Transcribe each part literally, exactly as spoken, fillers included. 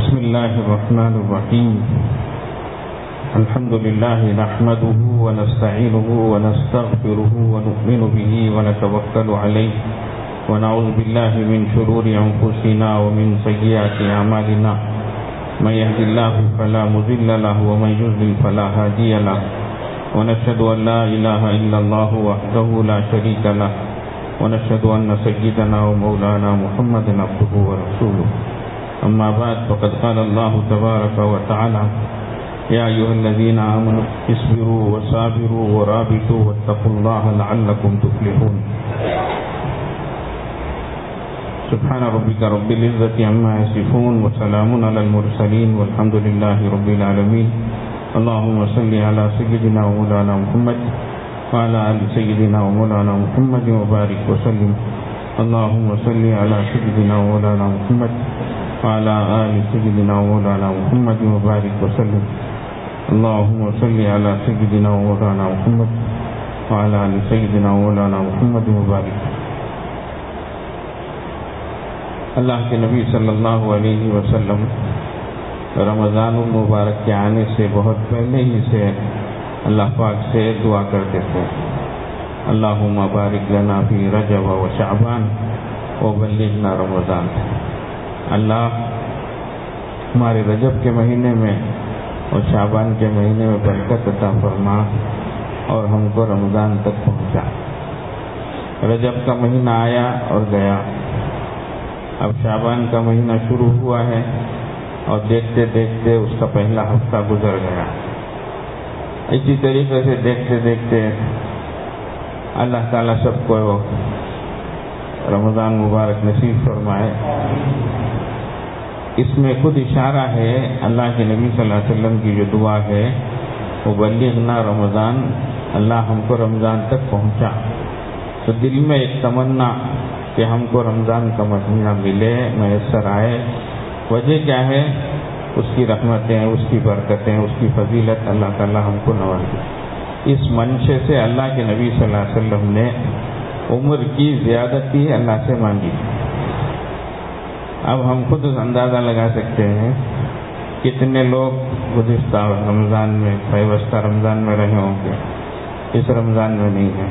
بسم الله الرحمن الرحيم. الحمد لله نحمده ونستعينه ونستغفره ونؤمن به ونتوكل عليه ونعوذ بالله من شرور أنفسنا ومن سيئات أعمالنا. من يهد الله فلا مضل له ومن يضلل فلا هادي له ونشهد أن لا إله إلا الله وحده لا شريك له ونشهد أن سيدنا ومولانا محمدا عبده ورسوله. أما بعد فقد قال الله تبارك وتعالى: يا أيها الذين آمنوا اصبروا وصابروا ورابطوا واتقوا الله لعلكم تفلحون. سبحان ربك رب العزة عما يصفون وسلام على المرسلين والحمد لله رب العالمين. اللهم صل على سيدنا ومولانا محمد وعلى آل سيدنا ومولانا محمد وبارك وسلم. اللهم صل على سيدنا ومولانا محمد وعلى آل سيدنا ومولانا محمد وبارك وسلم. اللهم صل على سيدنا ومولانا محمد وعلى آل سيدنا ومولانا محمد وبارك. اللہ کے نبی صلی اللہ علیہ وسلم رمضان المبارک کے آنے سے بہت پہلے ہی سے اللہ پاک سے دعا کرتے تھے: اللہم بارک لنا فی رجب و شعبان وبلغنا رمضان. اللہ ہمارے رجب کے مہینے میں اور شعبان کے مہینے میں برکت عطا فرما اور ہم کو رمضان تک پہنچا. رجب کا مہینہ آیا اور گیا، اب شعبان کا مہینہ شروع ہوا ہے اور دیکھتے دیکھتے اس کا پہلا ہفتہ گزر گیا. اسی طریقے سے دیکھتے دیکھتے اللہ تعالیٰ سب کو رمضان مبارک نصیب فرمائے. اس میں خود اشارہ ہے اللہ کے نبی صلی اللہ علیہ وسلم کی جو دعا ہے وہ بلغنا رمضان، اللہ ہم کو رمضان تک پہنچا. تو دل میں ایک تمنا کہ ہم کو رمضان کا مہینہ ملے، میسر آئے. وجہ کیا ہے؟ اس کی رحمتیں، اس کی برکتیں، اس کی فضیلت اللہ تعالیٰ ہم کو نوازے. اس منشے سے اللہ کے نبی صلی اللہ علیہ وسلم نے عمر کی زیادتی اللہ سے مانگی. اب ہم خود اندازہ لگا سکتے ہیں کتنے لوگ گزشتہ رمضان میں، پیوستہ رمضان میں رہے ہوں گے، اس رمضان میں نہیں ہیں.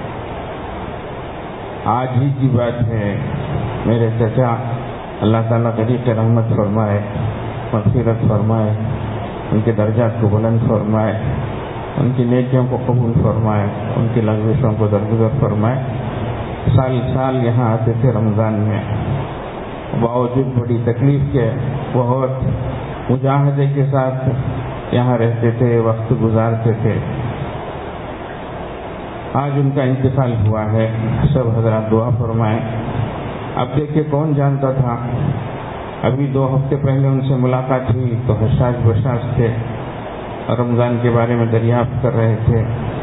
آج ہی کی بات ہے، میرے چچا اللہ تعالیٰ طریق رحمت فرمائے، مغفرت فرمائے، ان کے درجات کو بلند فرمائے، ان کی نیکیوں کو قبول فرمائے، ان کی لغزشوں کو درگزر فرمائے. سال سال یہاں آتے تھے رمضان میں، باوجود بڑی تکلیف کے بہت مجاہدے کے ساتھ یہاں رہتے تھے، وقت گزارتے تھے. آج ان کا انتقال ہوا ہے، سب حضرات دعا فرمائیں. اب دیکھیں کون جانتا تھا، ابھی دو ہفتے پہلے ان سے ملاقات ہوئی تو حشاش بشاش تھے اور رمضان کے بارے میں دریافت کر رہے تھے.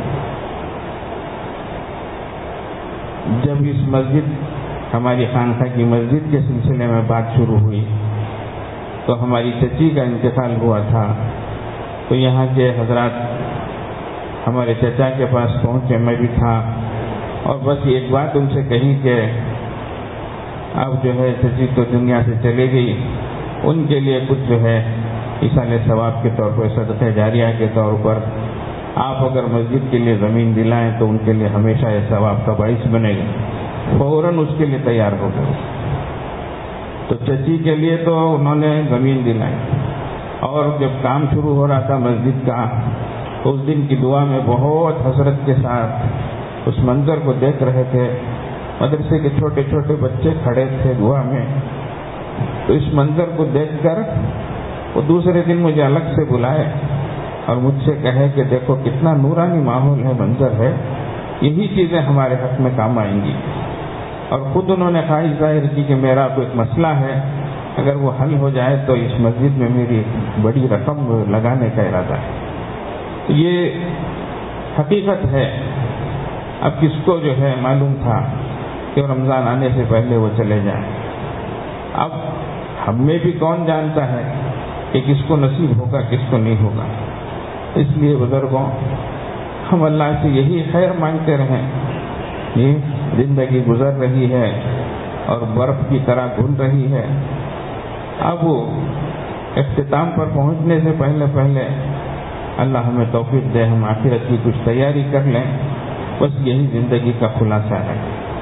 جب اس مسجد، ہماری خانقاہ کی مسجد کے سلسلے میں بات شروع ہوئی تو ہماری چچی کا انتقال ہوا تھا، تو یہاں کے حضرات ہمارے چچا کے پاس پہنچے، میں بھی تھا، اور بس ایک بات ان سے کہی کہ اب جو ہے چچی تو دنیا سے چلے گئی، ان کے لیے کچھ جو ہے ایصال ثواب کے طور پر، صدقہ جاریہ کے طور پر آپ اگر مسجد کے لیے زمین دلائیں تو ان کے لیے ہمیشہ یہ ثواب کا باعث بنے گا. فوراً اس کے لیے تیار ہو گئے. تو چچی کے لیے تو انہوں نے زمین دلائی، اور جب کام شروع ہو رہا تھا مسجد کا تو اس دن کی دعا میں بہت حسرت کے ساتھ اس منظر کو دیکھ رہے تھے. مدرسے کے چھوٹے چھوٹے بچے کھڑے تھے دعا میں. تو اس منظر کو دیکھ کر وہ دوسرے دن مجھے الگ سے بلائے اور مجھ سے کہے کہ دیکھو کتنا نورانی ماحول ہے، منظر ہے، یہی چیزیں ہمارے حق میں کام آئیں گی. اور خود انہوں نے خواہش ظاہر کی کہ میرا کوئی مسئلہ ہے، اگر وہ حل ہو جائے تو اس مسجد میں میری بڑی رقم لگانے کا ارادہ ہے. یہ حقیقت ہے. اب کس کو جو ہے معلوم تھا کہ رمضان آنے سے پہلے وہ چلے جائیں. اب ہم میں بھی کون جانتا ہے کہ کس کو نصیب ہوگا کس کو نہیں ہوگا. اس لیے بزرگوں، ہم اللہ سے یہی خیر مانگتے رہیں. یہ زندگی گزر رہی ہے اور برف کی طرح گھل رہی ہے. اب اختتام پر پہنچنے سے پہلے پہلے اللہ ہمیں توفیق دے، ہم آخرت کی کچھ تیاری کر لیں، بس یہی زندگی کا خلاصہ ہے۔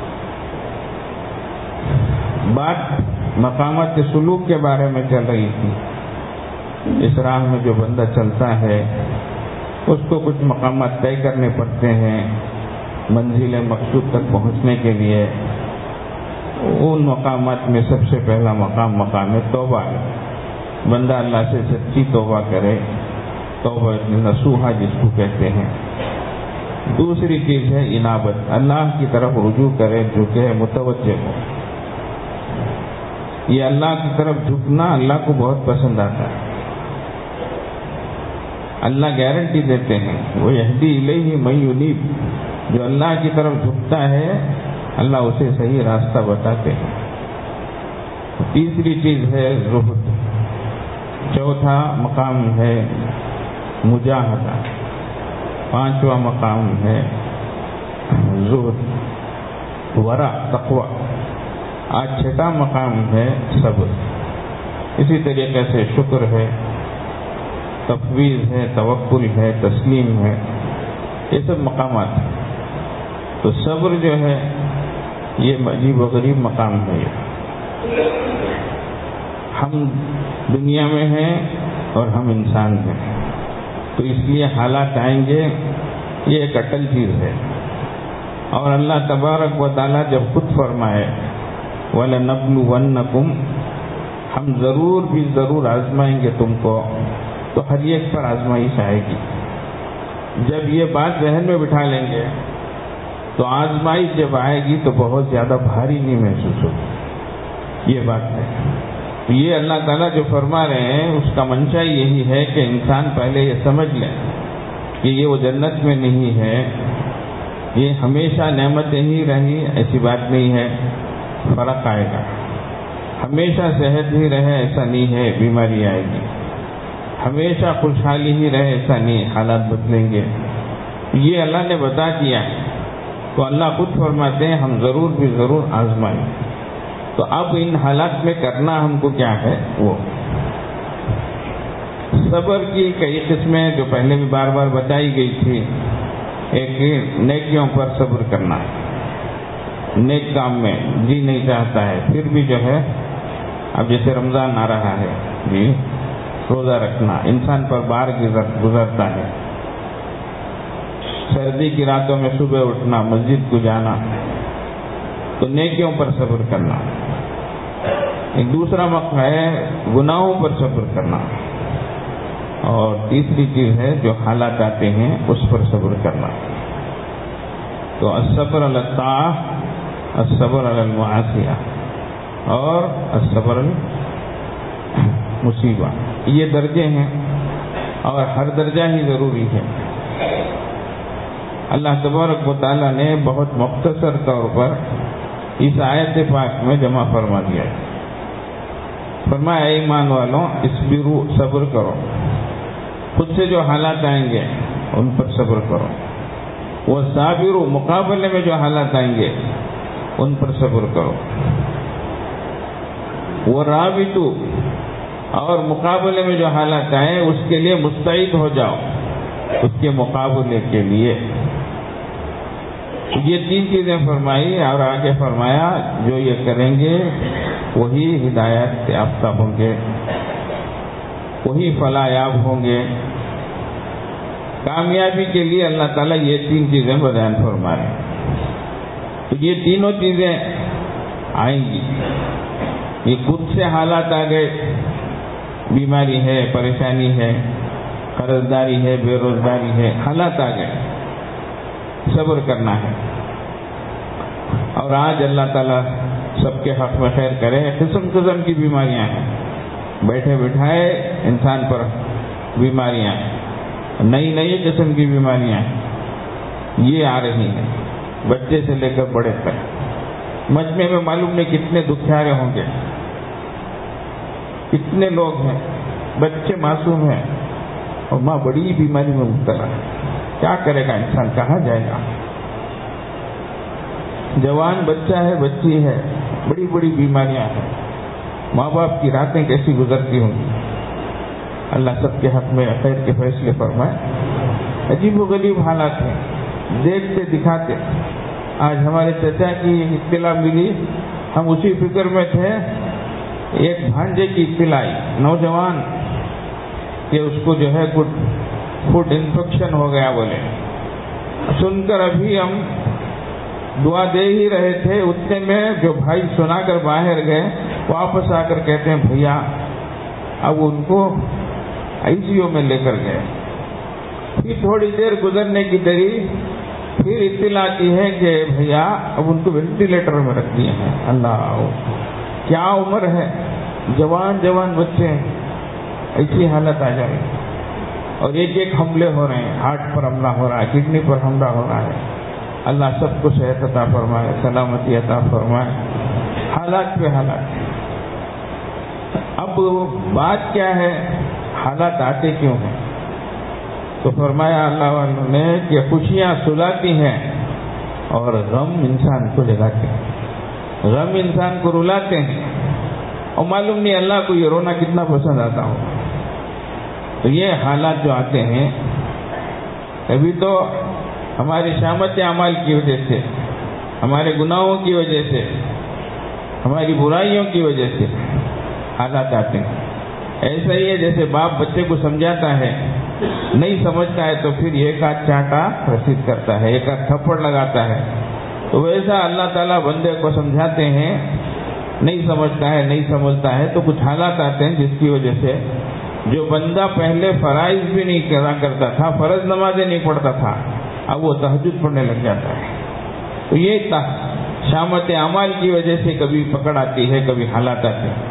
بات مقامات کے سلوک کے بارے میں چل رہی تھی۔ اس راہ میں جو بندہ چلتا ہے اس کو کچھ مقامات طے کرنے پڑتے ہیں منزل مقصود تک پہنچنے کے لیے۔ ان مقامات میں سب سے پہلا مقام مقام توبہ ہے۔ بندہ اللہ سے سچی توبہ کرے، توبہ نصوحہ جس کو کہتے ہیں۔ دوسری چیز ہے انابت، اللہ کی طرف رجوع کرے، جھکے، متوجہ ہو۔ یہ اللہ کی طرف جھکنا اللہ کو بہت پسند آتا ہے۔ اللہ گارنٹی دیتے ہیں، وہ یہدی الیہ من ینیب، جو اللہ کی طرف جھکتا ہے اللہ اسے صحیح راستہ بتاتے ہیں۔ تیسری چیز ہے زہد۔ چوتھا مقام ہے مجاہدہ۔ پانچواں مقام ہے زہد، ورع، تقوی۔ آج چھٹا مقام ہے صبر۔ اسی طریقے سے شکر ہے، تفویض ہے، توکل ہے، تسلیم ہے، یہ سب مقامات ہیں۔ تو صبر جو ہے یہ عجیب و غریب مقام ہے۔ ہم دنیا میں ہیں اور ہم انسان ہیں، تو اس لیے حالات آئیں گے، یہ ایک اٹل چیز ہے۔ اور اللہ تبارک و تعالیٰ جب خود فرمائے وَلَنَبْلُوَنَّكُمْ، ہم ضرور بھی ضرور آزمائیں گے تم کو، تو ہر ایک پر آزمائش آئے گی۔ جب یہ بات ذہن میں بٹھا لیں گے تو آزمائش جب آئے گی تو بہت زیادہ بھاری نہیں محسوس ہوگی۔ یہ بات ہے، یہ اللہ تعالیٰ جو فرما رہے ہیں اس کا منشا یہی ہے کہ انسان پہلے یہ سمجھ لے کہ یہ وہ جنت میں نہیں ہے، یہ ہمیشہ نعمتیں ہی رہی ایسی بات نہیں ہے، فرق آئے گا۔ ہمیشہ صحت ہی رہے ایسا نہیں ہے، بیماری آئے گی۔ ہمیشہ خوشحالی ہی رہے ایسا نہیں، حالات بدلیں گے۔ یہ اللہ نے بتا دیا، تو اللہ خود فرماتے ہیں ہم ضرور بھی ضرور آزمائیں۔ تو اب ان حالات میں کرنا ہم کو کیا ہے؟ وہ صبر کی کئی قسمیں جو پہلے بھی بار بار بتائی گئی تھی۔ ایک نیکیوں پر صبر کرنا، نیک کام میں جی نہیں چاہتا ہے پھر بھی جو ہے، اب جیسے رمضان آ رہا ہے جی، روزہ رکھنا انسان پر بار گزرتا ہے۔ سردی کی راتوں میں صبح اٹھنا، مسجد کو جانا، تو نیکیوں پر صبر کرنا۔ ایک دوسرا موقع ہے گناہوں پر صبر کرنا، اور تیسری چیز ہے جو حالات آتے ہیں اس پر صبر کرنا۔ تو الصبر علی الطاعہ، الصبر علی المعاصیہ، اور الصبر علی مصیبہ، یہ درجے ہیں اور ہر درجہ ہی ضروری ہے۔ اللہ تبارک و تعالیٰ نے بہت مختصر طور پر اس آیت پاک میں جمع فرما دیا ہے۔ فرمایا اے ایمان والوں، اصبروا، صبر کرو، خود سے جو حالات آئیں گے ان پر صبر کرو، وصابروا، مقابلے میں جو حالات آئیں گے ان پر صبر کرو، ورابطوا، اور مقابلے میں جو حالات آئیں اس کے لیے مستعد ہو جاؤ، اس کے مقابلے کے لیے۔ یہ تین چیزیں فرمائی، اور آگے فرمایا جو یہ کریں گے وہی ہدایت یافتہ ہوں گے، وہی فلاح یاب ہوں گے۔ کامیابی کے لیے اللہ تعالیٰ یہ تین چیزیں بیان فرما رہے ہیں۔ تو یہ تینوں چیزیں آئیں گی۔ یہ خود سے حالات آ گئے، بیماری ہے، پریشانی ہے، قرض داری ہے، بے روزگاری ہے، حالات آ گئے، صبر کرنا ہے۔ اور آج اللہ تعالیٰ سب کے حق میں خیر کرے، قسم قسم کی بیماریاں ہیں، بیٹھے بٹھائے انسان پر بیماریاں، نئی نئی قسم کی بیماریاں یہ آ رہی ہیں، بچے سے لے کر بڑے تک۔ مجمع میں معلوم نہیں کتنے دکھیارے ہوں گے، کتنے لوگ ہیں، بچے معصوم ہیں اور ماں بڑی بیماری میں مبتلا ہے۔ کیا کرے گا انسان، کہاں جائے گا؟ جوان بچہ ہے، بچی ہے، بڑی بڑی بیماریاں ہیں، ماں باپ کی راتیں کیسی گزرتی ہوں گی۔ اللہ سب کے حق میں خیر کے فیصلے فرمائے. عجیب و غریب حالات ہیں، دیکھتے دکھاتے. آج ہمارے چچا کی اطلاع ملی، ہم اسی فکر میں تھے، ایک بھانجے کی اطلاع آئی، نوجوان، کہ اس کو جو ہے کچھ فوڈ انفیکشن ہو گیا بولے. سن کر ابھی ہم دعا دے ہی رہے تھے، اتنے میں جو بھائی سنا کر باہر گئے، واپس آ کر کہتے ہیں بھیا اب ان کو آئی سی یو میں لے کر گئے. پھر تھوڑی دیر گزرنے کی دری، پھر اطلاع آتی ہے کہ بھیا اب ان کو وینٹیلیٹر میں رکھ دیے ہیں. اللہ، کیا عمر ہے، جوان جوان بچے ہیں، ایسی حالت آ جائے. اور ایک ایک حملے ہو رہے ہیں، ہارٹ پر حملہ ہو رہا ہے، کڈنی پر حملہ ہو رہا ہے. اللہ سب کو صحت عطا فرمائے، سلامتی عطا فرمائے. حالات پہ حالات. اب بات کیا ہے، حالات آتے کیوں ہیں؟ تو فرمایا اللہ والوں نے کہ خوشیاں سلاتی ہیں اور غم انسان کو جگاتے ہیں، غم انسان کو رلاتے ہیں. اور معلوم نہیں اللہ کو یہ رونا کتنا پسند آتا ہو. تو یہ حالات جو آتے ہیں، ابھی تو ہماری شامت اعمال کی وجہ سے، ہمارے گناہوں کی وجہ سے، ہماری برائیوں کی وجہ سے حالات آتے ہیں. ایسا ہی ہے جیسے باپ بچے کو سمجھاتا ہے، نہیں سمجھتا ہے تو پھر ایک آدھ چانٹا رسید کرتا ہے، ایک آدھ تھپڑ لگاتا ہے. تو ویسا اللہ تعالیٰ بندے کو سمجھاتے ہیں، نہیں سمجھتا ہے نہیں سمجھتا ہے تو کچھ حالات آتے ہیں جس کی وجہ سے جو بندہ پہلے فرائض بھی نہیں کرا کرتا تھا، فرض نمازیں نہیں پڑھتا تھا، اب وہ تہجد پڑھنے لگ جاتا ہے. تو یہ شامت اعمال کی وجہ سے کبھی پکڑ آتی ہے، کبھی حالات آتے ہیں.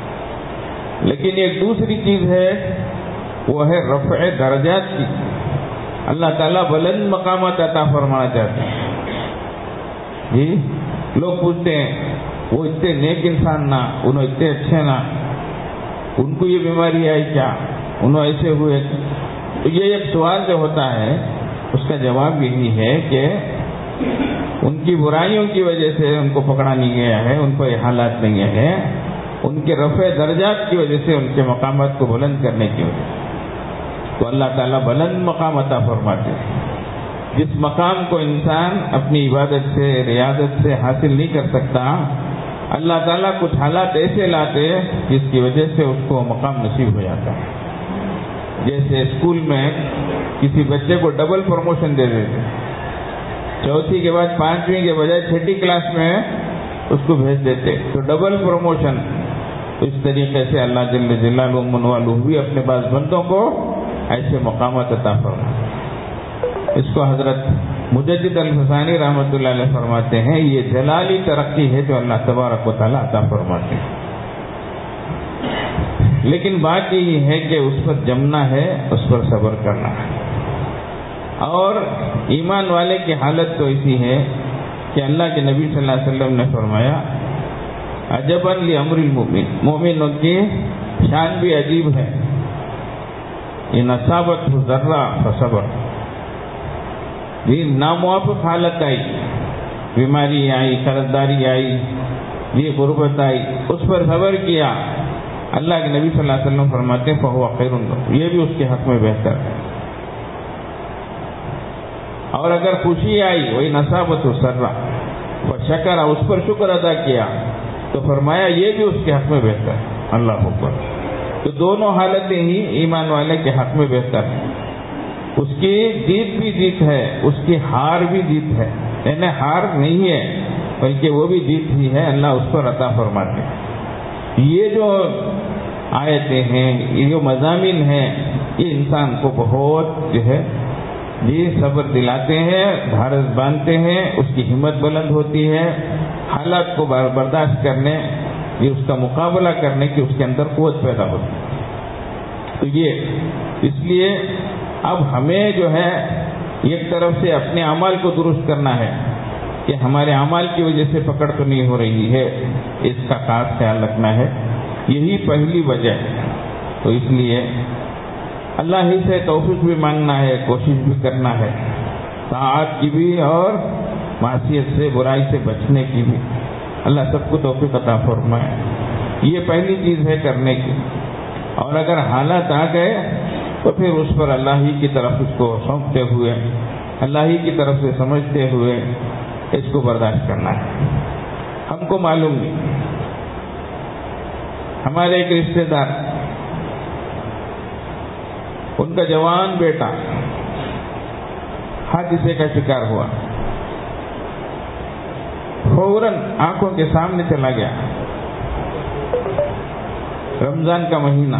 لیکن ایک دوسری چیز ہے، وہ ہے رفع درجات کی. اللہ تعالیٰ بلند مقامات عطا فرمانا چاہتے ہیں. جی لوگ پوچھتے ہیں وہ اتنے نیک انسان نہ، انہوں اتنے اچھے نہ، ان کو یہ بیماری آئی کیا، انہوں ایسے ہوئے. تو یہ ایک سوال جو ہوتا ہے اس کا جواب یہی ہے کہ ان کی برائیوں کی وجہ سے ان کو پکڑا نہیں گیا ہے، ان کو یہ حالات نہیں ہے، ان کے رفع درجات کی وجہ سے، ان کے مقامات کو بلند کرنے کی وجہ سے. تو اللہ تعالیٰ بلند مقام عطا فرماتے ہیں. جس مقام کو انسان اپنی عبادت سے، ریاضت سے حاصل نہیں کر سکتا، اللہ تعالیٰ کچھ حالات ایسے لاتے جس کی وجہ سے اس کو مقام نصیب ہو جاتا ہے. جیسے اسکول میں کسی بچے کو ڈبل پروموشن دے دیتے، چوتھی کے بعد پانچویں کے بجائے چھٹی کلاس میں اس کو بھیج دیتے، تو ڈبل پروموشن. تو اس طریقے سے اللہ جل جلالہ من والہ بھی اپنے بعض بندوں کو ایسے مقامات عطا فرماتے ہیں. اس کو حضرت مجدد الفسانی رحمۃ اللہ علیہ فرماتے ہیں، یہ جلالی ترقی ہے جو اللہ تبارک و تعالیٰ عطا فرماتے ہیں. لیکن بات یہ ہے کہ اس پر جمنا ہے، اس پر صبر کرنا ہے. اور ایمان والے کی حالت تو ایسی ہے کہ اللہ کے نبی صلی اللہ علیہ وسلم نے فرمایا عجبا لامر المؤمن، مومنوں کی شان بھی عجیب ہے. ان اصابتہ ذرہ فصبر، یہ ناموافق حالت آئی، بیماری آئی، قرضداری آئی، یہ غربت آئی، اس پر صبر کیا. اللہ کے نبی صلی اللہ علیہ وسلم فرماتے ہیں فہو خیر لہ، یہ بھی اس کے حق میں بہتر ہے. اور اگر خوشی آئی وہی نصابت سرا و شکر، اس پر شکر ادا کیا تو فرمایا یہ بھی اس کے حق میں بہتر ہے. اللہ اکبر. تو دونوں حالتیں ہی ایمان والے کے حق میں بہتر ہیں. اس کی جیت بھی جیت ہے، اس کی ہار بھی جیت ہے، یعنی ہار نہیں ہے بلکہ وہ بھی جیت ہی ہے، اللہ اس پر عطا فرماتے ہیں. یہ جو آیتیں ہیں، یہ جو مضامین ہیں، یہ انسان کو بہت جو ہے جی صبر دلاتے ہیں، دھارس باندھتے ہیں، اس کی ہمت بلند ہوتی ہے، حالات کو برداشت کرنے، یہ اس کا مقابلہ کرنے کی اس کے اندر قوت پیدا ہوتی ہے. تو یہ اس لیے اب ہمیں جو ہے ایک طرف سے اپنے اعمال کو درست کرنا ہے کہ ہمارے اعمال کی وجہ سے پکڑ تو نہیں ہو رہی ہے، اس کا خاص خیال رکھنا ہے. یہی پہلی وجہ ہے. تو اس لیے اللہ ہی سے توفیق بھی مانگنا ہے، کوشش بھی کرنا ہے، طاعت کی بھی اور معصیت سے، برائی سے بچنے کی بھی. اللہ سب کو توفیق عطا فرمائے. یہ پہلی چیز ہے کرنے کی. اور اگر حالات آ گئے تو پھر اس پر اللہ ہی کی طرف اس کو سونپتے ہوئے، اللہ ہی کی طرف سے سمجھتے ہوئے اس کو برداشت کرنا ہے۔ ہم کو معلوم نہیں، ہمارے ایک رشتے دار، ان کا جوان بیٹا حادثے کا شکار ہوا، فوراً آنکھوں کے سامنے چلا گیا۔ رمضان کا مہینہ،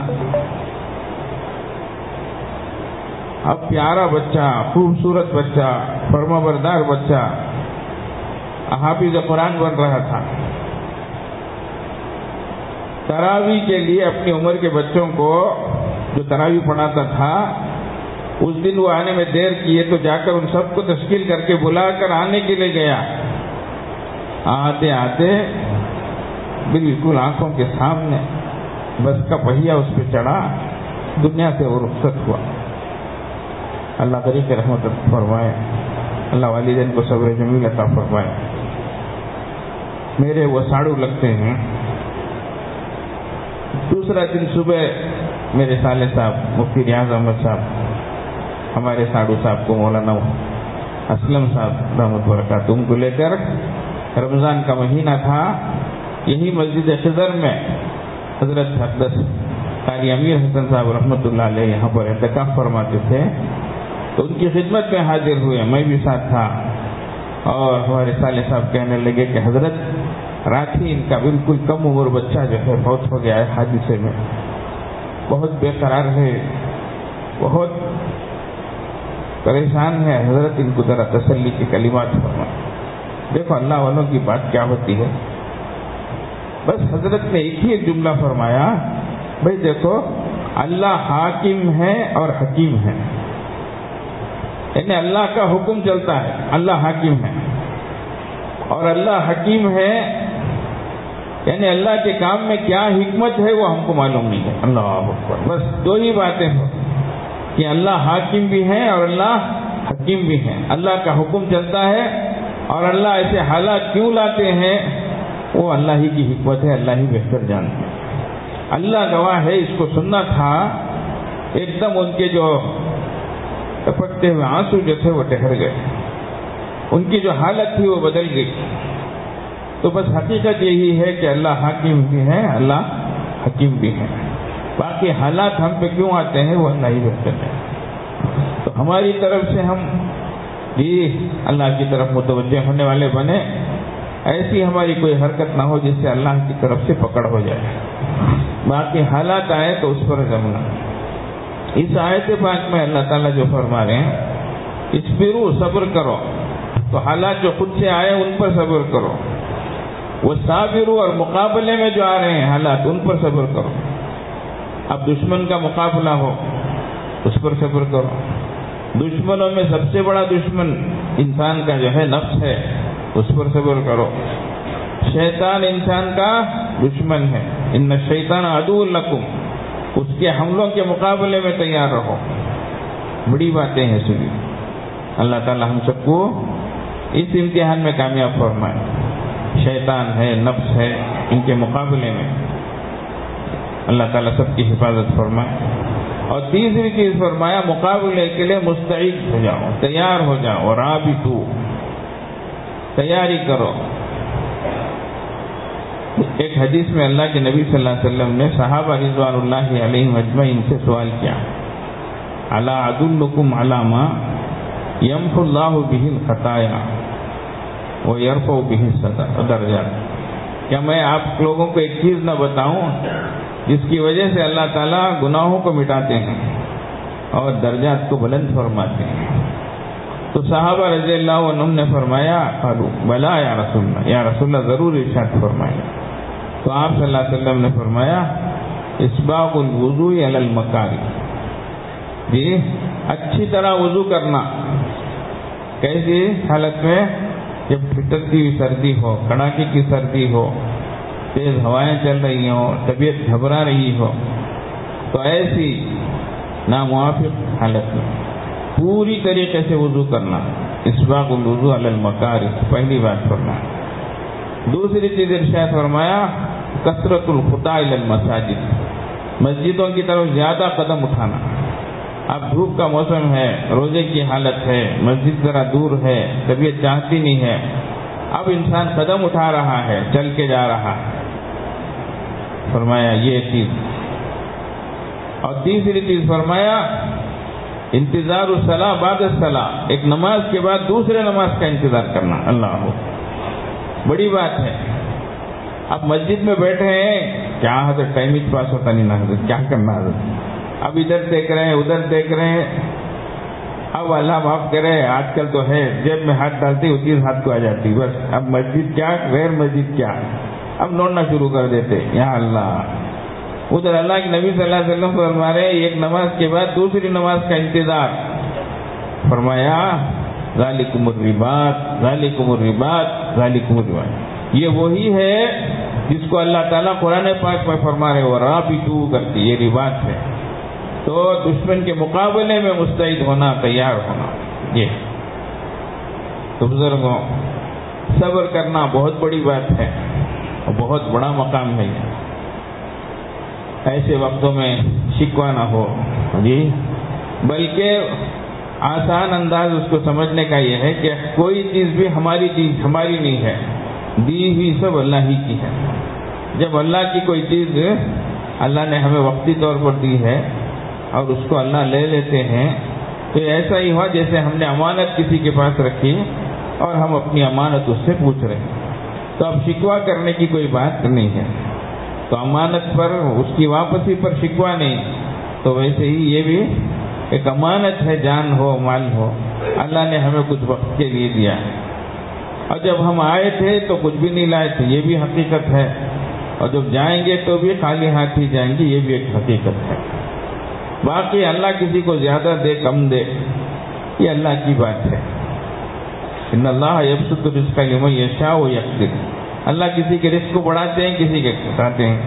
اب پیارا بچہ، خوبصورت بچہ، فرما بردار بچہ حافظ قرآن بن رہا تھا۔ تراویح کے لیے اپنی عمر کے بچوں کو جو تراویح پڑھاتا تھا، اس دن وہ آنے میں دیر کیے تو جا کر ان سب کو تشکیل کر کے بلا کر آنے کے لیے گیا۔ آتے آتے بالکل آنکھوں کے سامنے بس کا پہیا اس پہ چڑھا، دنیا سے وہ رخصت ہوا۔ اللہ طریق رحمت فرمائے، اللہ والدین کو صبر جمیل عطا فرمائے۔ میرے وہ ساڑو لگتے ہیں۔ دوسرا دن صبح میرے سالے صاحب مفتی ریاض احمد صاحب، ہمارے ساڑو صاحب کو مولانا اسلم صاحب رحمت برکاتہ ان کو لے کر، رمضان کا مہینہ تھا، یہی مسجد خضر میں حضرت حقدس قاری امیر حسن صاحب رحمۃ اللہ علیہ یہاں پر اعتکاف فرماتے تھے، تو ان کی خدمت میں حاضر ہوئے، میں بھی ساتھ تھا۔ اور ہمارے سالے صاحب کہنے لگے کہ حضرت رات ہی ان کا بالکل کم عمر بچہ جو ہے بہت ہو گیا ہے حادثے میں، بہت بے قرار ہے، بہت پریشان ہے، حضرت ان کو ذرا تسلی کے کلمات فرمائیں۔ دیکھو اللہ والوں کی بات کیا ہوتی ہے۔ بس حضرت نے ایک ہی ایک جملہ فرمایا، بھائی دیکھو اللہ حاکم ہے اور حکیم ہے، یعنی اللہ کا حکم چلتا ہے، اللہ حاکم ہے، اور اللہ حکیم ہے، یعنی اللہ کے کام میں کیا حکمت ہے وہ ہم کو معلوم نہیں ہے۔ اللہ اکبر، بس دو ہی باتیں ہو کہ اللہ حاکم بھی ہے اور اللہ حکیم بھی ہے، اللہ کا حکم چلتا ہے، اور اللہ ایسے حالات کیوں لاتے ہیں وہ اللہ ہی کی حکمت ہے، اللہ ہی بہتر جانتے ہیں۔ اللہ گواہ ہے، اس کو سننا تھا، ایک دم ان کے جو ٹپکتے ہوئے آنسو جو تھے وہ ٹھہر گئے، ان کی جو حالت تھی وہ بدل گئی۔ تو بس حقیقت یہی ہے کہ اللہ حاکم بھی ہے، اللہ حکیم بھی ہے، باقی حالات ہم پہ کیوں آتے ہیں وہ اللہ ہی بہتر ہے۔ تو ہماری طرف سے ہم جی اللہ کی طرف متوجہ ہونے والے بنے، ایسی ہماری کوئی حرکت نہ ہو جس سے اللہ کی طرف سے پکڑ ہو جائے، باقی حالات آئے تو اس پر جمنا۔ اس آیت پاک میں اللہ تعالیٰ جو فرما رہے ہیں، اسبرو، صبر کرو، تو حالات جو خود سے آئے ان پر صبر کرو، وہ صابرو، اور مقابلے میں جو آ رہے ہیں حالات ان پر صبر کرو۔ اب دشمن کا مقابلہ ہو اس پر صبر کرو، دشمنوں میں سب سے بڑا دشمن انسان کا جو ہے نفس ہے، اس پر صبر کرو۔ شیطان انسان کا دشمن ہے، ان الشیطان عدو لکم، اس کے حملوں کے مقابلے میں تیار رہو۔ بڑی باتیں ہیں سنی، اللہ تعالی ہم سب کو اس امتحان میں کامیاب فرمائے۔ شیطان ہے، نفس ہے، ان کے مقابلے میں اللہ تعالیٰ سب کی حفاظت فرمائے۔ اور تیسری چیز فرمایا، مقابلے کے لیے مستعد ہو جاؤ، تیار ہو جاؤ، اور رابطو، تیاری کرو۔ ایک حدیث میں اللہ کے نبی صلی اللہ علیہ وسلم نے صحابہ رضوان اللہ علیہم اجمعین سے سوال کیا، الا ادلکم علی ما یمحو اللہ بہ الخطایا ویرفع بہ الدرجات، کیا میں آپ لوگوں کو ایک چیز نہ بتاؤں جس کی وجہ سے اللہ تعالیٰ گناہوں کو مٹاتے ہیں اور درجات کو بلند فرماتے ہیں؟ تو صحابہ رضی اللہ عنہم نے فرمایا، قالوا بلا یا رسول اللہ، یا رسول اللہ ضرور ارشاد فرمائیں۔ تو آپ صلی اللہ علیہ وسلم نے فرمایا، اسباغ الوضوء علی المکاری، جی اچھی طرح وضو کرنا۔ کیسی حالت میں؟ جب پھٹکتی ہوئی سردی ہو، کڑاکے کی سردی ہو، تیز ہوائیں چل رہی ہوں، طبیعت گھبرا رہی ہو، تو ایسی ناموافق حالت میں پوری طریقے سے وضو کرنا، اسباغ الوضوء علی المکاری، پہلی بات فرمایا۔ دوسری چیز ارشاد فرمایا، کثرت الخطا الی المساجد، مسجدوں کی طرف زیادہ قدم اٹھانا. اب دھوپ کا موسم ہے، روزے کی حالت ہے، مسجد ذرا دور ہے، طبیعت چاہتی نہیں ہے، اب انسان قدم اٹھا رہا ہے، چل کے جا رہا ہے. فرمایا یہ چیز. اور تیسری چیز فرمایا انتظار الصلاۃ بعد الصلاۃ، ایک نماز کے بعد دوسرے نماز کا انتظار کرنا. اللہ بڑی بات ہے. اب مسجد میں بیٹھے ہیں، کیا حضرت ٹائم ہی پاس ہوتا نہیں نا حضرت، کیا کرنا حضرت، اب ادھر دیکھ رہے ہیں ادھر دیکھ رہے ہیں. اب اللہ معاف کرے، آج کل تو ہے جیب میں ہاتھ ڈالتے اسی ہاتھ کو آ جاتی، بس اب مسجد کیا غیر مسجد کیا، اب لوٹنا شروع کر دیتے. یا اللہ، ادھر اللہ کے نبی صلی اللہ علیہ وسلم فرما رہے ایک نماز کے بعد دوسری نماز کا انتظار. فرمایا ذالکم الرباط ذالکم الرباط ذالکم الرباط، یہ وہی ہے جس کو اللہ تعالیٰ قرآن پاک میں فرما رہے وہ رابطو کرتی، یہ رباط ہے. تو دشمن کے مقابلے میں مستعد ہونا، تیار ہونا. یہ تو بزرگوں، صبر کرنا بہت بڑی بات ہے اور بہت بڑا مقام ہے. ایسے وقتوں میں شکوہ نہ ہو جی، بلکہ آسان انداز اس کو سمجھنے کا یہ ہے کہ کوئی چیز بھی ہماری چیز ہماری نہیں ہے، دی ہوئی سب اللہ ہی کی ہے. جب اللہ کی کوئی چیز اللہ نے ہمیں وقتی طور پر دی ہے اور اس کو اللہ لے لیتے ہیں تو ایسا ہی ہوا جیسے ہم نے امانت کسی کے پاس رکھی اور ہم اپنی امانت اس سے پوچھ رہے ہیں. تو اب شکوہ کرنے کی کوئی بات نہیں ہے. تو امانت پر اس کی واپسی پر شکوہ نہیں، تو ویسے ہی یہ بھی ایک امانت ہے، جان ہو مال ہو، اللہ نے ہمیں کچھ وقت کے لیے دیا ہے. اور جب ہم آئے تھے تو کچھ بھی نہیں لائے تھے، یہ بھی حقیقت ہے. اور جب جائیں گے تو بھی خالی ہاتھ ہی جائیں گے، یہ بھی ایک حقیقت ہے. باقی اللہ کسی کو زیادہ دے کم دے یہ اللہ کی بات ہے. ان اللہ یبسط الرزق لمن یشاء ویقدر، اللہ کسی کے رزق کو بڑھاتے ہیں، کسی کے گھٹاتے ہیں.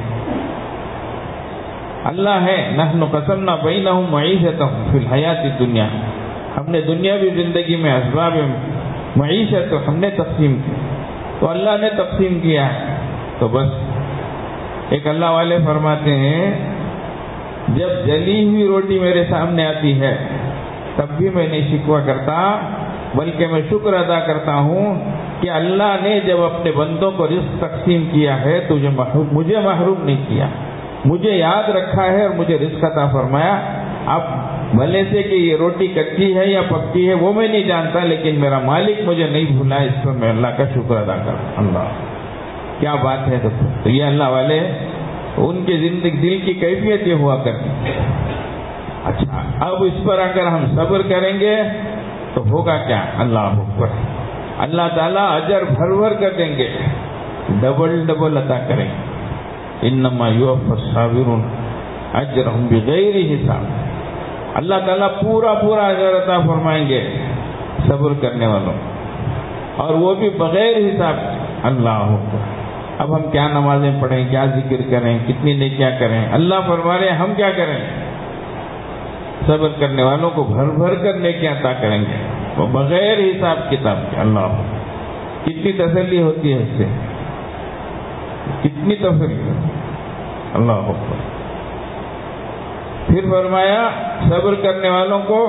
اللہ ہے نحن قسمنا بینہم معیشتہم فی الحیات الدنیا، ہم نے دنیاوی زندگی میں اسباب معیشت ہم نے تقسیم کی، تو اللہ نے تقسیم کیا ہے. تو بس ایک اللہ والے فرماتے ہیں جب جلی ہوئی روٹی میرے سامنے آتی ہے تب بھی میں نہیں شکوہ کرتا، بلکہ میں شکر ادا کرتا ہوں کہ اللہ نے جب اپنے بندوں کو رزق تقسیم کیا ہے تو مجھے محروم نہیں کیا، مجھے یاد رکھا ہے اور مجھے رزق عطا فرمایا. اب بھلے سے کہ یہ روٹی کچی ہے یا پکی ہے وہ میں نہیں جانتا، لیکن میرا مالک مجھے نہیں بھولا، اس پر میں اللہ کا شکر ادا کرتا. اللہ کیا بات ہے. تو یہ اللہ والے ان کے زندگی دل کی کیفیت یہ ہوا کرتی. اچھا اب اس پر اگر ہم صبر کریں گے تو ہوگا کیا؟ اللہ اکبر، اللہ تعالیٰ اجر بھر بھر کر دیں گے، ڈبل ڈبل عطا کریں گے. انما یوفی الصابرون اجرہم بغیر حساب، اللہ تعالیٰ پورا پورا اجر عطا فرمائیں گے صبر کرنے والوں، اور وہ بھی بغیر حساب. اللہ اکبر. اب ہم کیا نمازیں پڑھیں، کیا ذکر کریں، کتنی نیکیاں کریں، اللہ فرما رہے ہیں ہم کیا کریں؟ صبر کرنے والوں کو بھر بھر کر نیکیاں عطا کریں گے وہ بغیر حساب کتاب کے. اللہ کتنی تسلی ہوتی ہے اس سے، کتنی تسلی. اللہ اکبر. پھر فرمایا صبر کرنے والوں کو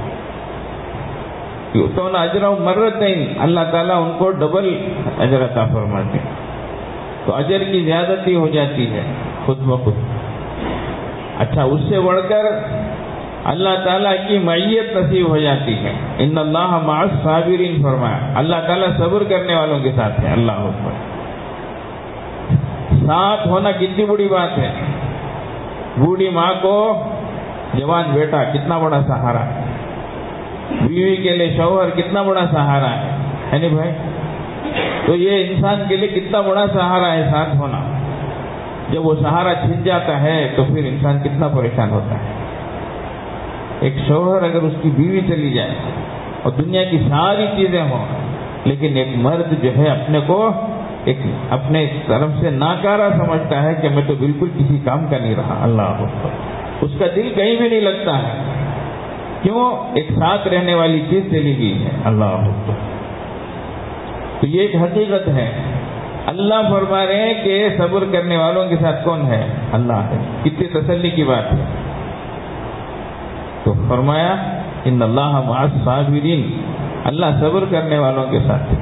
تو اجرہم مرتین، اللہ تعالیٰ ان کو ڈبل اجر عطا فرماتے ہیں. تو اجر کی زیادتی ہو جاتی ہے خود بخود. اچھا اس سے بڑھ کر اللہ تعالیٰ کی معیت نصیب ہو جاتی ہے. ان اللہ مع الصابرین فرمایا، اللہ تعالیٰ صبر کرنے والوں کے ساتھ ہے. اللہ اکبر. ساتھ ہونا کتنی بڑی بات ہے. بوڑھی ماں کو جوان بیٹا کتنا بڑا سہارا، بیوی کے لیے شوہر کتنا بڑا سہارا ہے ہے نہیں بھائی؟ تو یہ انسان کے لیے کتنا بڑا سہارا ہے ساتھ ہونا. جب وہ سہارا چھن جاتا ہے تو پھر انسان کتنا پریشان ہوتا ہے. ایک شوہر اگر اس کی بیوی چلی جائے اور دنیا کی ساری چیزیں ہوں، لیکن ایک مرد جو ہے اپنے کو ایک اپنے طرف سے ناکارہ سمجھتا ہے کہ میں تو بالکل کسی کام کا نہیں رہا. اللہ اکبر. اس کا دل کہیں بھی نہیں لگتا ہے. کیوں؟ ایک ساتھ رہنے والی چیز چلی گئی ہے. اللہ اکبر. تو یہ ایک حقیقت ہے اللہ فرما رہے ہیں کہ صبر کرنے والوں کے ساتھ کون ہے؟ اللہ ہے. کتنی تسلی کی بات ہے. تو فرمایا ان اللہ مع الصابرین، اللہ صبر کرنے والوں کے ساتھ.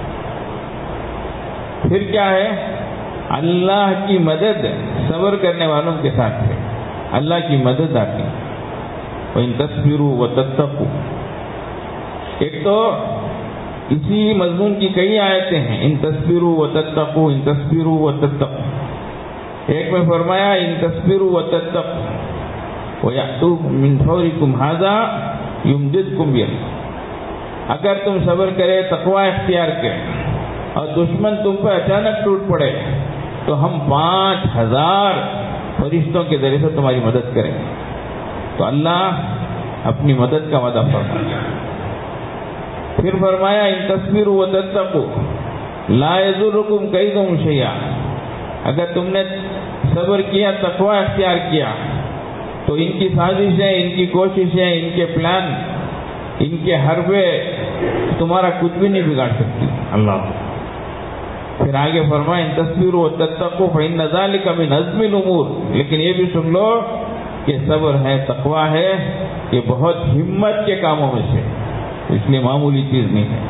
پھر کیا ہے؟ اللہ کی مدد صبر کرنے والوں کے ساتھ ہے. اللہ کی مدد آتی. وَإِن تَصْبِرُوا وَتَتَّقُوا، ایک تو اسی مضمون کی کئی آیتیں ہیں. ان تصبروا وتتقوا، ان تصبروا وتتقوا. ایک میں فرمایا ان تصبروا وتتقوا وَيَأْتُوكُم مِّن فَوْرِكُمْ هَٰذَا يُمْدِدْكُم بِهِ، اگر تم صبر کرے، تقوی اختیار کرے اور دشمن تم پر اچانک ٹوٹ پڑے تو ہم پانچ ہزار فرشتوں کے ذریعے سے تمہاری مدد کریں گے. تو اللہ اپنی مدد کا وعدہ فرمایا. پھر فرمایا ان تصبروا وتتقوا لا يضركم كيدهم شيئا، اگر تم نے صبر کیا، تقوی اختیار کیا، تو ان کی سازشیں، ان کی کوششیں، ان کے پلان، ان کے حربے تمہارا کچھ بھی نہیں بگاڑ سکتی. اللہ. پھر آگے فرمائے ان تصبروا وتتقوا فإن ذلك من عزم الأمور، لیکن یہ بھی سن لو کہ صبر ہے، تقوی ہے، یہ بہت ہمت کے کاموں میں سے، اس لیے معمولی چیز نہیں ہے.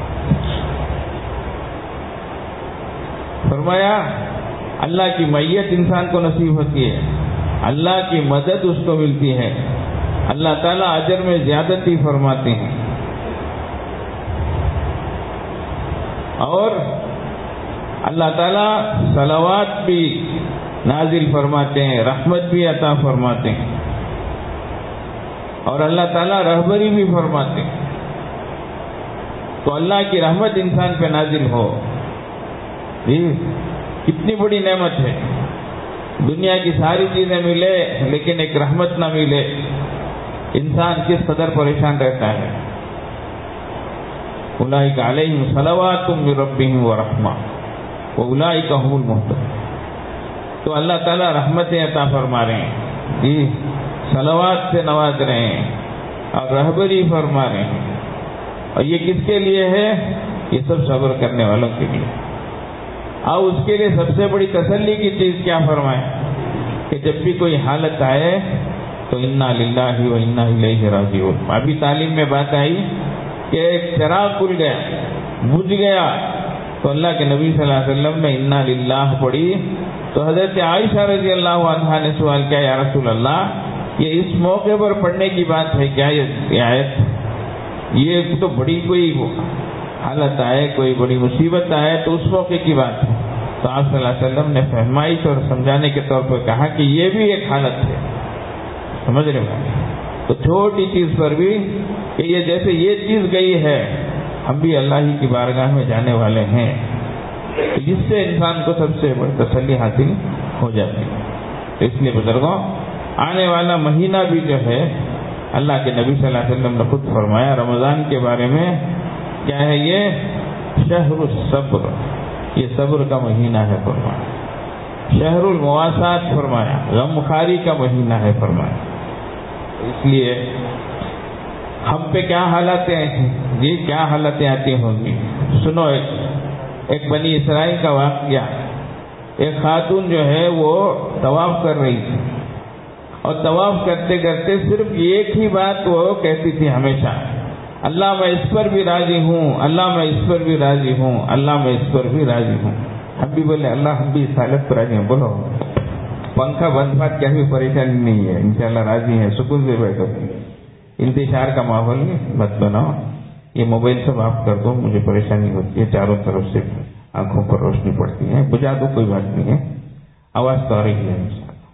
فرمایا اللہ کی معیت انسان کو نصیب ہوتی ہے، اللہ کی مدد اس کو ملتی ہے، اللہ تعالیٰ اجر میں زیادتی فرماتے ہیں، اور اللہ تعالیٰ صلوات بھی نازل فرماتے ہیں، رحمت بھی عطا فرماتے ہیں، اور اللہ تعالیٰ رہبری بھی فرماتے ہیں. تو اللہ کی رحمت انسان پہ نازل ہو، یہ کتنی بڑی نعمت ہے. دنیا کی ساری چیزیں ملے لیکن ایک رحمت نہ ملے، انسان کس قدر پریشان رہتا ہے. اولئک علیہم صلوات من ربہم ورحمہ واولئک هم المہتدون. تو اللہ تعالیٰ رحمتیں عطا فرما رہے ہیں، جی صلوات سے نواز رہے ہیں اور رہبری فرما رہے ہیں. اور یہ کس کے لیے ہے؟ یہ سب صبر کرنے والوں کے لیے. اور اس کے لیے سب سے بڑی تسلی کی چیز کیا فرمائے کہ جب بھی کوئی حالت آئے تو انا للہ و انا الیہ راجعون. ابھی تعلیم میں بات آئی کہ ایک چراغ کھل گیا، بجھ گیا، تو اللہ کے نبی صلی اللہ علیہ وسلم نے انا للہ پڑھی. تو حضرت عائشہ رضی اللہ عنہا نے سوال کیا، یا رسول اللہ یہ اس موقع پر پڑھنے کی بات ہے کیا؟ یہ آیت، یہ تو بڑی کوئی حالت آئے، کوئی بڑی مصیبت آئے تو اس موقع کی بات ہے. تو آپ صلی اللہ علیہ وسلم نے فہمائش اور سمجھانے کے طور پر کہا کہ یہ بھی ایک حالت ہے. سمجھ رہے ہیں؟ تو چھوٹی چیز پر بھی کہ یہ جیسے یہ چیز گئی ہے، ہم بھی اللہ ہی کی بارگاہ میں جانے والے ہیں، جس سے انسان کو سب سے بڑی تسلی حاصل ہو جاتی ہے. تو اس لیے بزرگوں، آنے والا مہینہ بھی جو ہے اللہ کے نبی صلی اللہ علیہ وسلم نے خود فرمایا رمضان کے بارے میں، کیا ہے یہ؟ شہر الصبر، یہ صبر کا مہینہ ہے فرمایا. شہر المواسات فرمایا، غم خواری کا مہینہ ہے فرمایا. اس لیے ہم پہ کیا حالتیں ہیں، یہ کیا حالتیں آتی ہوں گی. سنو، ایک ایک بنی اسرائیل کا واقعہ. ایک خاتون جو ہے وہ طواف کر رہی تھی، اور طواف کرتے کرتے صرف ایک ہی بات وہ کہتی تھی ہمیشہ، اللہ میں اس پر بھی راضی ہوں، اللہ میں اس پر بھی راضی ہوں، اللہ میں اس پر بھی راضی ہوں. ہم بھی بولے اللہ ہم بھی اس حالت پر راضی ہیں. بولو پنکھا بند بات کیا بھی پریشانی نہیں ہے، انشاءاللہ راضی ہیں، سکون سے بیٹھو. انتشار کا ماحول مت بناؤ. یہ موبائل سب آف کر دو، مجھے پریشانی ہوتی ہے، چاروں طرف سے آنکھوں پر روشنی پڑتی ہے. بجھا دو، کوئی بات نہیں ہے، آواز تو آ رہی ہے.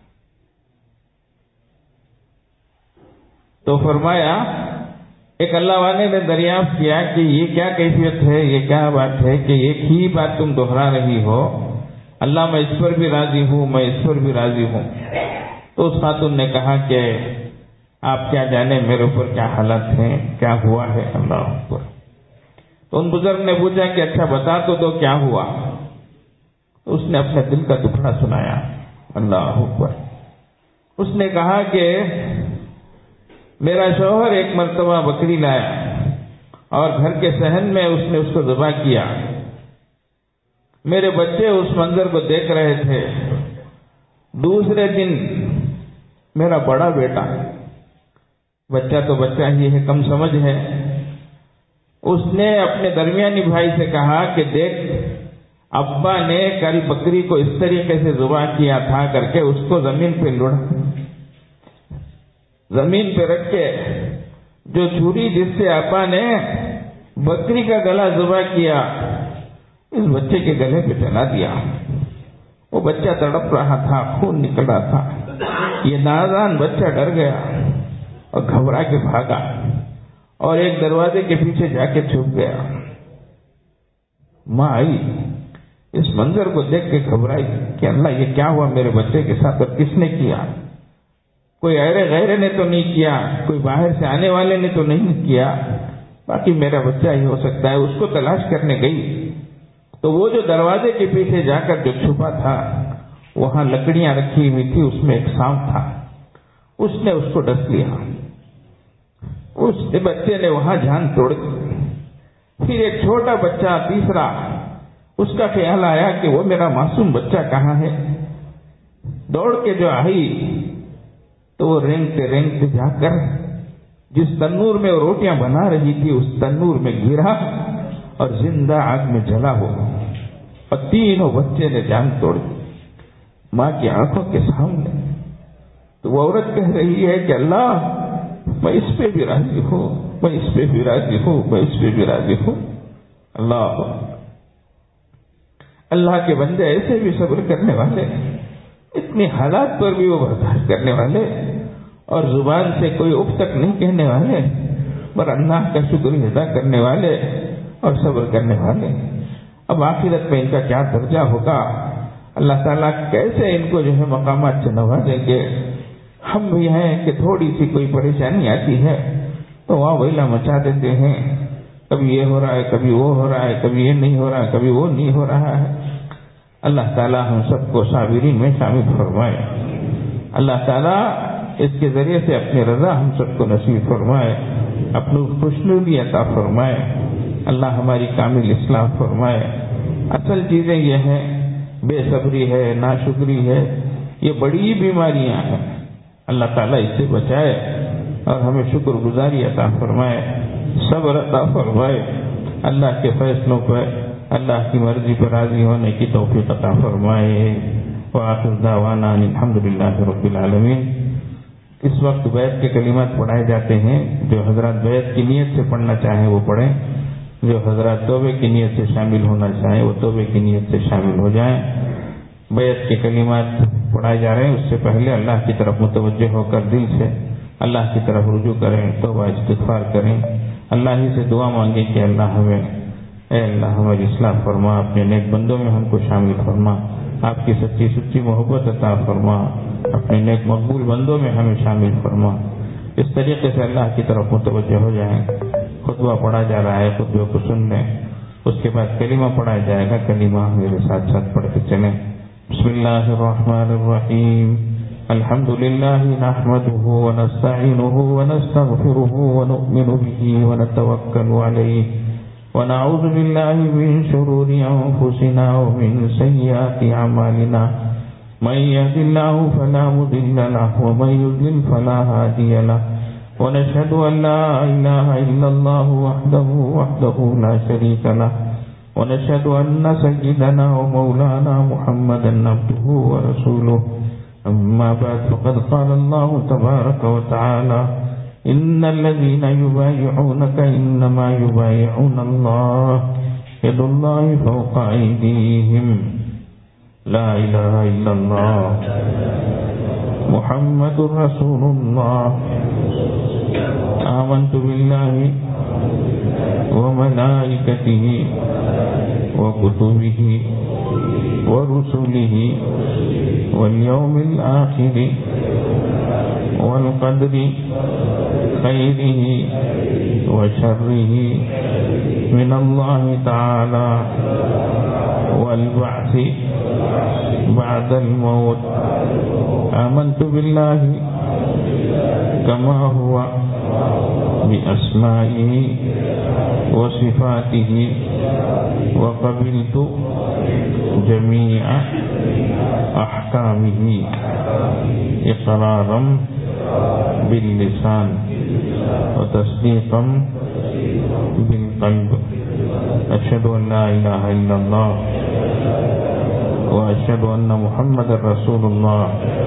تو فرمایا ایک اللہ والے نے دریافت کیا کہ یہ کیا کیفیت ہے، یہ کیا بات ہے کہ ایک ہی بات تم دہرا رہی ہو، اللہ میں اس پر بھی راضی ہوں، میں اس پر بھی راضی ہوں. تو اس خاتون نے کہا کہ آپ کیا جانے میرے اوپر کیا حالت ہیں، کیا ہوا ہے. اللہ اکبر. تو ان بزرگ نے پوچھا کہ اچھا بتا تو دو کیا ہوا. تو اس نے اپنے دل کا دکھڑا سنایا. اللہ اکبر. اس نے کہا کہ میرا شوہر ایک مرتبہ بکری لایا اور گھر کے صحن میں اس نے اس کو ذبح کیا. میرے بچے اس منظر کو دیکھ رہے تھے. دوسرے دن میرا بڑا بیٹا، بچہ تو بچہ ہی ہے، کم سمجھ ہے، اس نے اپنے درمیانی بھائی سے کہا کہ دیکھ، ابا نے کل بکری کو اس طریقے سے ذبح کیا تھا کر کے اس کو زمین پہ لڑا، زمین پہ رکھ کے جو چھری جس سے ابا نے بکری کا گلا ذبح کیا اس بچے کے گلے پہ چلا دیا. وہ بچہ تڑپ رہا تھا، خون نکل رہا تھا. یہ نادان بچہ ڈر گیا اور گھبرا کے بھاگا اور ایک دروازے کے پیچھے جا کے چھپ گیا. ماں آئی، اس منظر کو دیکھ کے گھبرائی کہ اللہ یہ کیا ہوا میرے بچے کے ساتھ، اور کس نے کیا؟ کوئی ایرے غیرے نے تو نہیں کیا، کوئی باہر سے آنے والے نے تو نہیں کیا، باقی میرا بچہ ہی ہو سکتا ہے. اس کو تلاش کرنے گئی تو وہ جو دروازے کے پیچھے جا کر جو چھپا تھا وہاں لکڑیاں رکھی ہوئی تھی، اس میں ایک سانپ تھا. اس نے اس کو ڈس لیا. اس بچے نے وہاں جان توڑ دی. پھر ایک چھوٹا بچہ تیسرا، اس کا خیال آیا کہ وہ میرا معصوم بچہ کہاں ہے. دوڑ کے جو آئی تو وہ رینگتے رینگتے جا کر جس تنور میں وہ روٹیاں بنا رہی تھی اس تنور میں گرا اور زندہ آگ میں جلا ہو، اور تینوں بچے نے جان توڑ دی ماں کی آنکھوں کے سامنے. تو وہ عورت کہہ رہی ہے کہ اللہ میں اس پہ بھی راضی ہوں، میں اس پہ بھی راضی ہوں، میں اس پہ بھی راضی ہوں. اللہ اللہ کے بندے ایسے بھی صبر کرنے والے، اتنی حالات پر بھی وہ برداشت کرنے والے، اور زبان سے کوئی اف تک نہیں کہنے والے، پر اللہ کا شکر ادا کرنے والے اور صبر کرنے والے. اب آخرت میں ان کا کیا درجہ ہوگا، اللہ تعالیٰ کیسے ان کو جو ہے مقامات سے نوازیں گے. ہم بھی ہیں کہ تھوڑی سی کوئی پریشانی آتی ہے تو واہ ویلا مچا دیتے ہیں، کبھی یہ ہو رہا ہے، کبھی وہ ہو رہا ہے، کبھی یہ نہیں ہو رہا ہے، کبھی وہ نہیں ہو رہا ہے. اللہ تعالیٰ ہم سب کو صابرین میں شامل فرمائے. اللہ تعالیٰ اس کے ذریعے سے اپنی رضا ہم سب کو نصیب فرمائے، اپنی خوشنودی عطا فرمائے. اللہ ہماری کامل اصلاح فرمائے. اصل چیزیں یہ ہیں، بے صبری ہے، ناشکری ہے، یہ بڑی بیماریاں ہیں. اللہ تعالیٰ اس سے بچائے اور ہمیں شکر گزاری عطا فرمائے، صبر عطا فرمائے. اللہ کے فیصلوں پر، اللہ کی مرضی پر راضی ہونے کی توفیق عطا فرمائے. وآخر دعوانا الحمدللہ رب العالمین. اس وقت بیعت کے کلمات پڑھائے جاتے ہیں. جو حضرات بیعت کی نیت سے پڑھنا چاہیں وہ پڑھیں، جو حضرات توبے کی نیت سے شامل ہونا چاہیں وہ توبے کی نیت سے شامل ہو جائیں. بیعت کے کلمات پڑھائے جا رہے ہیں، اس سے پہلے اللہ کی طرف متوجہ ہو کر دل سے اللہ کی طرف رجوع کریں، توبہ استغفار کریں، اللہ ہی سے دعا مانگیں کہ اللہ ہمیں، اے اللہ ہماری اصلاح فرما، اپنے نیک بندوں میں ہم کو شامل فرما، آپ کی سچی سچی محبت عطا فرما، اپنے نیک مقبول بندوں میں ہمیں شامل فرما. اس طریقے سے اللہ کی طرف متوجہ ہو جائیں. خطبہ پڑھا جا رہا ہے، خطبے کو سن لیں، اس کے بعد کلمہ پڑھایا جائے گا. کلمہ میرے ساتھ ساتھ پڑھ کے چلیں. بسم اللہ الرحمن الرحیم. الحمد للہ نحمده ونستعینه ونستغفره ونؤمن به ونتوکل علیہ ونعوذ باللہ من شرور انفسنا ومن سیئات اعمالنا. من يهد الله فلا مضل له ومن يضلل فلا هادي له ونشهد أن لا إله إلا الله وحده وحده لا شريك له ونشهد أن سيدنا ومولانا محمدا عبده ورسوله. أما بعد فقد قال الله تبارك وتعالى إن الذين يبايعونك إنما يبايعون الله يد الله فوق أيديهم لا إله إلا الله محمد رسول الله. آمنت بالله وملائكته وكتبه ورسله واليوم الآخر والقدر خيره وشره من الله تعالى والبعث بعد الموت. آمنت بالله كما هو بأسمائه وصفاته وقبلت جميع أحكامه إقرارا باللسان وتصديقا بالقلب أشهد أن لا إله إلا الله وأشهد أن محمد رسول الله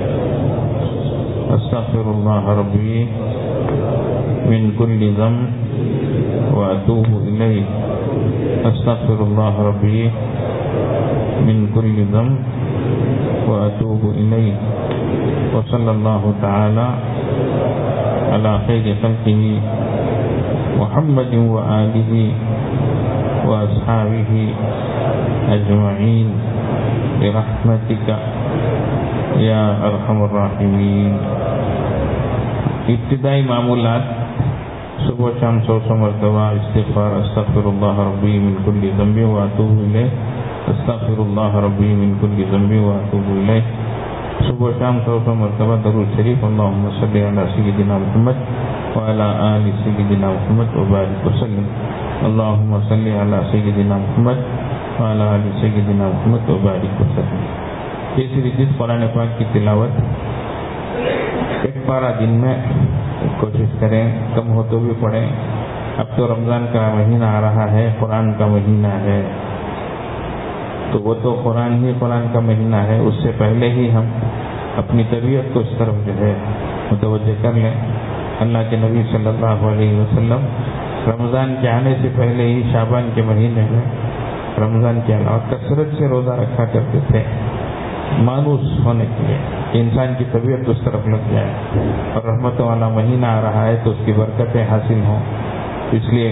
أستغفر الله ربي من كل ذنب وأتوب إليه أستغفر الله ربي من كل ذنب وأتوب إليه وصلى الله تعالى على خير خلقه محمد وآله وأصحابه أجمعين برحمتك یا ارحم الراحمین. ابتدائی معمولات صبح شام سو سو مرتبہ استغفار استغفر اللہ ربی من کل ذنب واتوب الیہ استغفر اللہ ربی من کل ذنب واتوب الیہ. صبح شام سو سو مرتبہ درود شریف اللہم صلی علی سیدنا محمد وعلی آل سیدنا محمد وبارک وسلم. اللہم صلی علی سیدنا محمد وعلی آل سیدنا محمد وبارک وسلم. تیسری چیز قرآن پاک کی تلاوت. ایک پارہ دن میں کوشش کریں، کم ہو تو بھی پڑھیں. اب تو رمضان کا مہینہ آ رہا ہے، قرآن کا مہینہ ہے، تو وہ تو قرآن ہی قرآن کا مہینہ ہے. اس سے پہلے ہی ہم اپنی طبیعت کو اس طرف جو ہے متوجہ کر لیں. اللہ کے نبی صلی اللہ علیہ وسلم رمضان کے آنے سے پہلے ہی شعبان کے مہینے میں رمضان کے علاوہ کثرت سے روزہ رکھا کرتے تھے، مانوس ہونے کے لیے، انسان کی طبیعت اس طرف لگ جائے. اور رحمتوں والا مہینہ آ رہا ہے تو اس کی برکتیں حاصل ہوں. اس لیے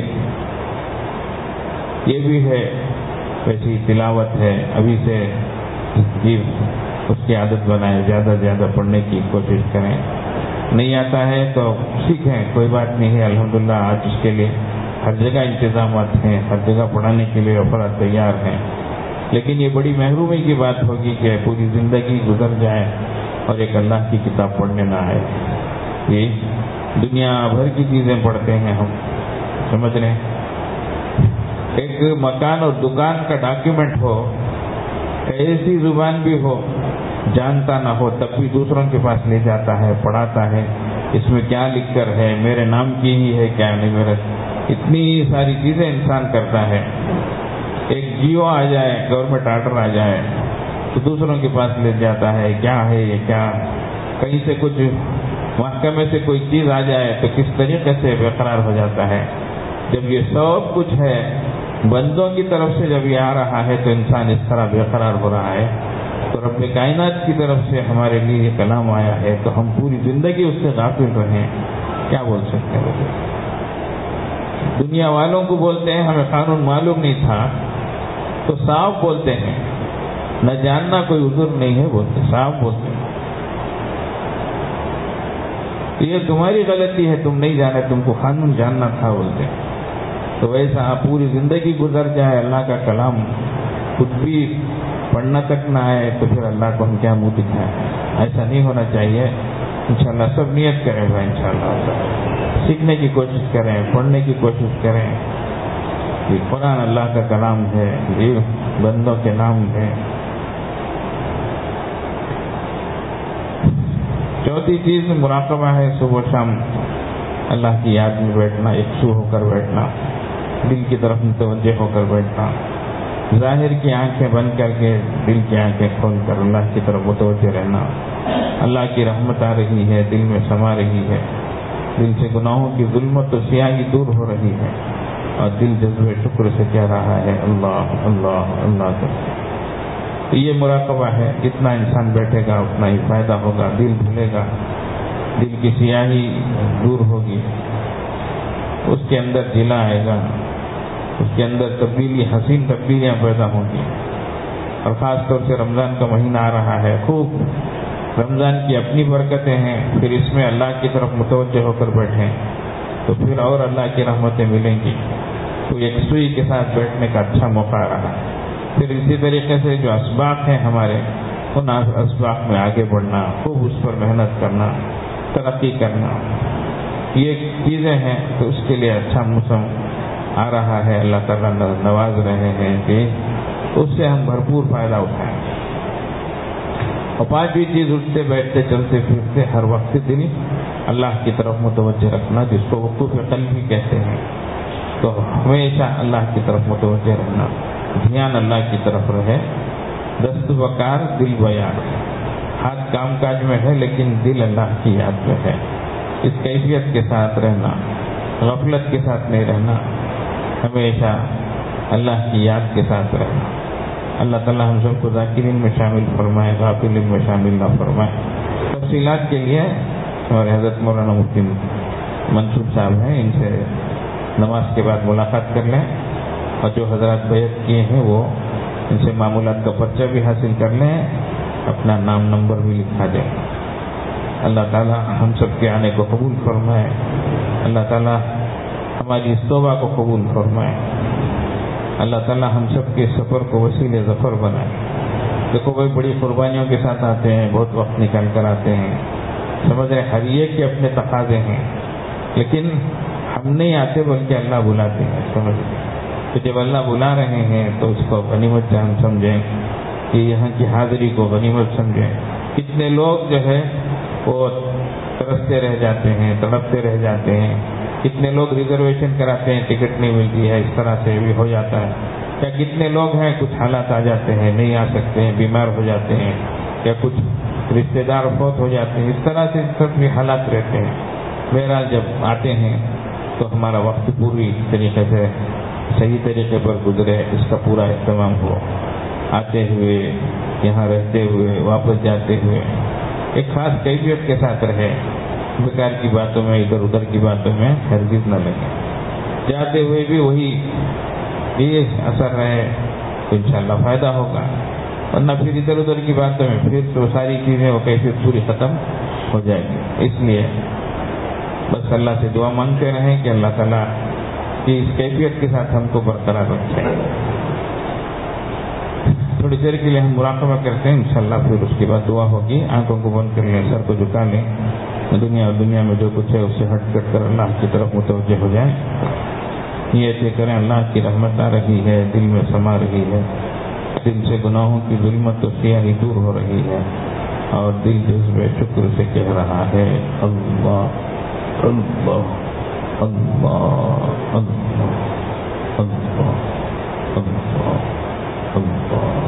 یہ بھی ہے، ویسی تلاوت ہے، ابھی سے جی اس کی عادت بنائیں، زیادہ زیادہ پڑھنے کی کوشش کریں. نہیں آتا ہے تو سیکھیں، کوئی بات نہیں ہے. الحمدللہ آج اس کے لیے ہر جگہ انتظامات ہیں، ہر جگہ پڑھانے کے لیے افراد تیار ہیں. لیکن یہ بڑی محرومی کی بات ہوگی کہ پوری زندگی گزر جائے اور ایک اللہ کی کتاب پڑھنے نہ آئے. یہ دنیا بھر کی چیزیں پڑھتے ہیں ہم، سمجھ رہے ہیں. ایک مکان اور دکان کا ڈاکیومنٹ ہو، ایسی زبان بھی ہو، جانتا نہ ہو، تب بھی دوسروں کے پاس لے جاتا ہے، پڑھاتا ہے. اس میں کیا لکھ کر ہے، میرے نام کی ہی ہے کیا نہیں، میرا اتنی ساری چیزیں انسان کرتا ہے. ایک جیو آ جائے، گورنمنٹ آرڈر آ جائے تو دوسروں کے پاس لے جاتا ہے، کیا ہے یہ کیا. کہیں سے کچھ محکمے سے کوئی چیز آ جائے تو کس طریقے سے بے قرار ہو جاتا ہے. جب یہ سب کچھ ہے بندوں کی طرف سے، جب یہ آ رہا ہے تو انسان اس طرح بے قرار ہو رہا ہے. تو رب کائنات کی طرف سے ہمارے لیے یہ کلام آیا ہے تو ہم پوری زندگی اس سے غافل رہیں. کیا بول سکتے ہیں؟ دنیا والوں کو بولتے ہیں ہمیں قانون معلوم نہیں تھا تو صاف بولتے ہیں، نہ جاننا کوئی عذر نہیں ہے، بولتے صاف بولتے ہیں. یہ تمہاری غلطی ہے، تم نہیں جانے، تم کو قانون جاننا تھا بولتے. تو ویسا پوری زندگی گزر جائے، اللہ کا کلام خود بھی پڑھنا تک نہ آئے تو پھر اللہ کو ہم کیا منہ دکھائیں. ایسا نہیں ہونا چاہیے. انشاءاللہ سب نیت کریں بھائی، انشاءاللہ سیکھنے کی کوشش کریں، پڑھنے کی کوشش کریں. یہ قرآن اللہ کا کلام ہے، یہ بندوں کے نام ہے. چوتھی چیز مراقبہ ہے. صبح شام اللہ کی یاد میں بیٹھنا، یکسو ہو کر بیٹھنا، دل کی طرف متوجہ ہو کر بیٹھنا. ظاہر کی آنکھیں بند کر کے دل کی آنکھیں کھول کر اللہ کی طرف متوجہ رہنا. اللہ کی رحمت آ رہی ہے، دل میں سما رہی ہے، دل سے گناہوں کی ظلمت و سیاہی دور ہو رہی ہے اور دل جذبے شکر سے کہہ رہا ہے اللہ اللہ اللہ کرتے. یہ مراقبہ ہے. جتنا انسان بیٹھے گا اتنا ہی فائدہ ہوگا. دل بھولے گا، دل کی سیاہی دور ہوگی، اس کے اندر جلا آئے گا، اس کے اندر تبدیلی، حسین تبدیلیاں پیدا ہوں گی. اور خاص طور سے رمضان کا مہینہ آ رہا ہے، خوب رمضان کی اپنی برکتیں ہیں، پھر اس میں اللہ کی طرف متوجہ ہو کر بیٹھیں تو پھر اور اللہ کی رحمتیں ملیں گی. تو یکسوئی کے ساتھ بیٹھنے کا اچھا موقع رہا. پھر اسی طریقے سے جو اسباق ہیں ہمارے، ان اسباق میں آگے بڑھنا، خوب اس پر محنت کرنا، ترقی کرنا. یہ چیزیں ہیں تو اس کے لیے اچھا موسم آ رہا ہے، اللہ تعالیٰ نواز رہے ہیں کہ اس سے ہم بھرپور فائدہ اٹھائیں۔ اور پانچویں چیز، اٹھتے بیٹھتے چلتے پھرتے ہر وقت دل اللہ کی طرف متوجہ رکھنا، جس کو وقوف قلبی کہتے ہیں۔ تو ہمیشہ اللہ کی طرف متوجہ رہنا، دھیان اللہ کی طرف رہے، دست وقار دل بیار، ہاتھ کام کاج میں ہے لیکن دل اللہ کی یاد میں ہے۔ اس کیفیت کے ساتھ رہنا، غفلت کے ساتھ نہیں رہنا، ہمیشہ اللہ کی یاد کے ساتھ رہنا۔ اللہ تعالیٰ ہم سب کو ذاکرین میں شامل فرمائے، غافلین میں شامل نہ فرمائے۔ تفصیلات کے لیے ہمارے حضرت مولانا مفتی منصور صاحب ہیں، ان سے نماز کے بعد ملاقات کر لیں، اور جو حضرات بیعت کیے ہیں وہ ان سے معمولات کا پرچہ بھی حاصل کر لیں، اپنا نام نمبر بھی لکھا دیں۔ اللہ تعالیٰ ہم سب کے آنے کو قبول فرمائے، اللہ تعالیٰ ہماری اس توبہ کو قبول فرمائے، اللہ تعالیٰ ہم سب کے سفر کو وسیلے ظفر بنائے۔ دیکھو بھائی، بڑی قربانیوں کے ساتھ آتے ہیں، بہت وقت نکال کر آتے ہیں، سمجھ رہے ہر ایک کے اپنے تقاضے ہیں، لیکن ہم نہیں آتے بلکہ اللہ بلاتے ہیں، سمجھ رہے۔ تو جب اللہ بلا رہے ہیں تو اس کو غنیمت سے ہم سمجھیں کہ یہاں کی حاضری کو غنیمت سمجھیں۔ کتنے لوگ جو ہے وہ ترستے رہ جاتے ہیں، تڑپتے رہ جاتے ہیں، کتنے لوگ ریزرویشن کراتے ہیں، ٹکٹ نہیں ملتی ہے، اس طرح سے بھی ہو جاتا ہے۔ یا کتنے لوگ ہیں کچھ حالات آ جاتے ہیں، نہیں آ سکتے ہیں، بیمار ہو جاتے ہیں، یا کچھ رشتے دار فوت ہو جاتے ہیں، اس طرح سے سب بھی حالات رہتے ہیں۔ بہرحال جب آتے ہیں تو ہمارا وقت پوری طریقے سے صحیح طریقے پر گزرے، اس کا پورا اہتمام ہو۔ آتے ہوئے، یہاں رہتے ہوئے، واپس جاتے ہوئے ایک خاص کیفیت کے ساتھ رہے، بیکار کی باتوں میں، ادھر ادھر کی باتوں میں ہرگز نہ لگے۔ جاتے ہوئے بھی وہی یہ اثر رہے تو انشاءاللہ فائدہ ہوگا، ورنہ پھر ادھر ادھر کی باتوں میں پھر تو ساری چیزیں وہ کیفیت پوری ختم ہو جائے گی۔ اس لیے بس اللہ سے دعا مانگتے رہیں کہ اللہ تعالیٰ کی اس کیفیت کے ساتھ ہم کو برقرار رکھے۔ تھوڑی دیر کے لیے ہم مراقبہ کرتے ہیں، انشاءاللہ پھر اس کے بعد دعا ہوگی۔ آنکھوں کو بند کر لیں، سر کو جھکا لیں، دنیا اور دنیا میں جو کچھ ہے اس سے ہٹ کٹ کر اللہ کی طرف متوجہ ہو جائیں۔ نیتیں کریں، اللہ کی رحمت آ رہی ہے، دل میں سما رہی ہے، دل سے گناہوں کی ظلمت و سیاہی دور ہو رہی ہے، اور دل جذبے شکر سے کہہ رہا ہے اللہ اللہ اللہ اللہ اللہ اللہ اللہ۔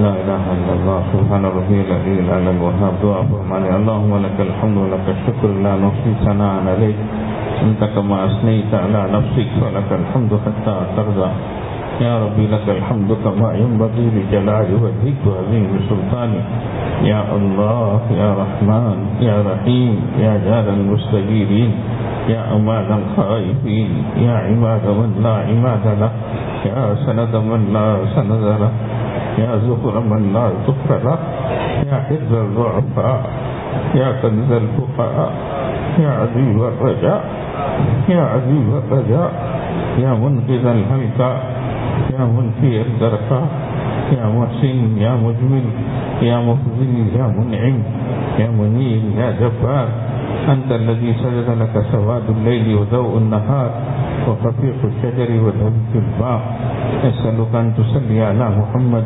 لا الہ الا اللہ سبحان ربی العلی الاعلی الوہاب. دعا فرمانے اللہم لک الحمد ولک الشکر لا نحصی ثناء علیک انت کما اثنیت علی نفسک ولک الحمد حتی ترضى. یا ربی لک الحمد کما ينبغی لجلال وجهک وعظیم سلطانک. یا اللہ یا رحمان یا رحیم یا جار المستجیرین یا امان الخائفین یا عماد من لا عماد له یا سند من لا سند له یا ظفر من لا ظفر له یا حفظ الضعفاء یا کنز الفقراء یا عزیز الرجاء یا عزیز الرجاء یا منقذ الهلكا یا منفی الدركاء یا محسن یا مجمل یا مفضل یا منعم یا منیل یا جبار. أنت الذي سجد لك سواد الليل وضوء النهار وخفيق الشجر ودبك الباء. أسألك أن تصلي على محمد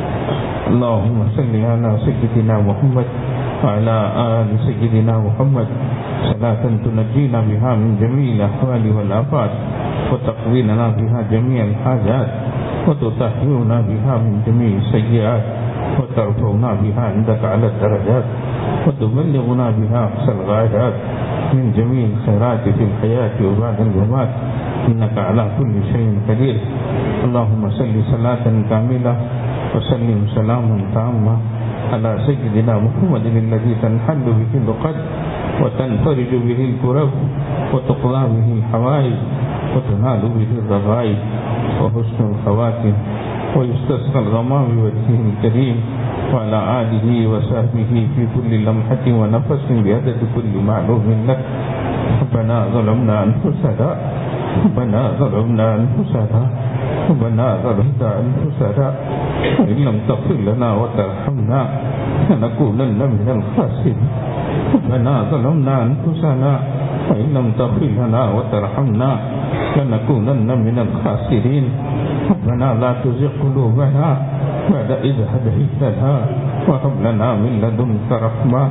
اللهم صل على سيدنا محمد وعلى آل سيدنا محمد صلاة تنجينا بها من جميع الأحوال والآفات وتقضينا بها جميع الحاجات وتطهرنا بها من جميع السيئات وترفعنا بها عندك على الدرجات وتبلغنا بها أقصى الغايات من جميع الخيرات في الحياة وبعد الممات إنك على كل شيء قدير. اللهم صل صلاة كاملة وسلم سلاما تاما على سيدنا محمد الذي تنحل به العقد وتنفرج به الكرب وتقضى به الحوائج وتنال به الرغائب وحسن الخواتم ويستسقى الغمام بوجهه الكريم وعلى آله وصحبه في كل لمحة ونفس بعدد كل معلوم لك. ربنا ظلمنا أنفسنا ربنا ظلمنا أنفسنا ربنا ظلمنا أنفسنا وإن لم تغفر لنا وترحمنا لنكونن من الخاسرين. ربنا ظلمنا أنفسنا وإن لم تغفر لنا وترحمنا لنكونن من الخاسرين. ربنا لا تزغ قلوبنا بعد إذ هديتنا وهب لنا من لدنك رحمة.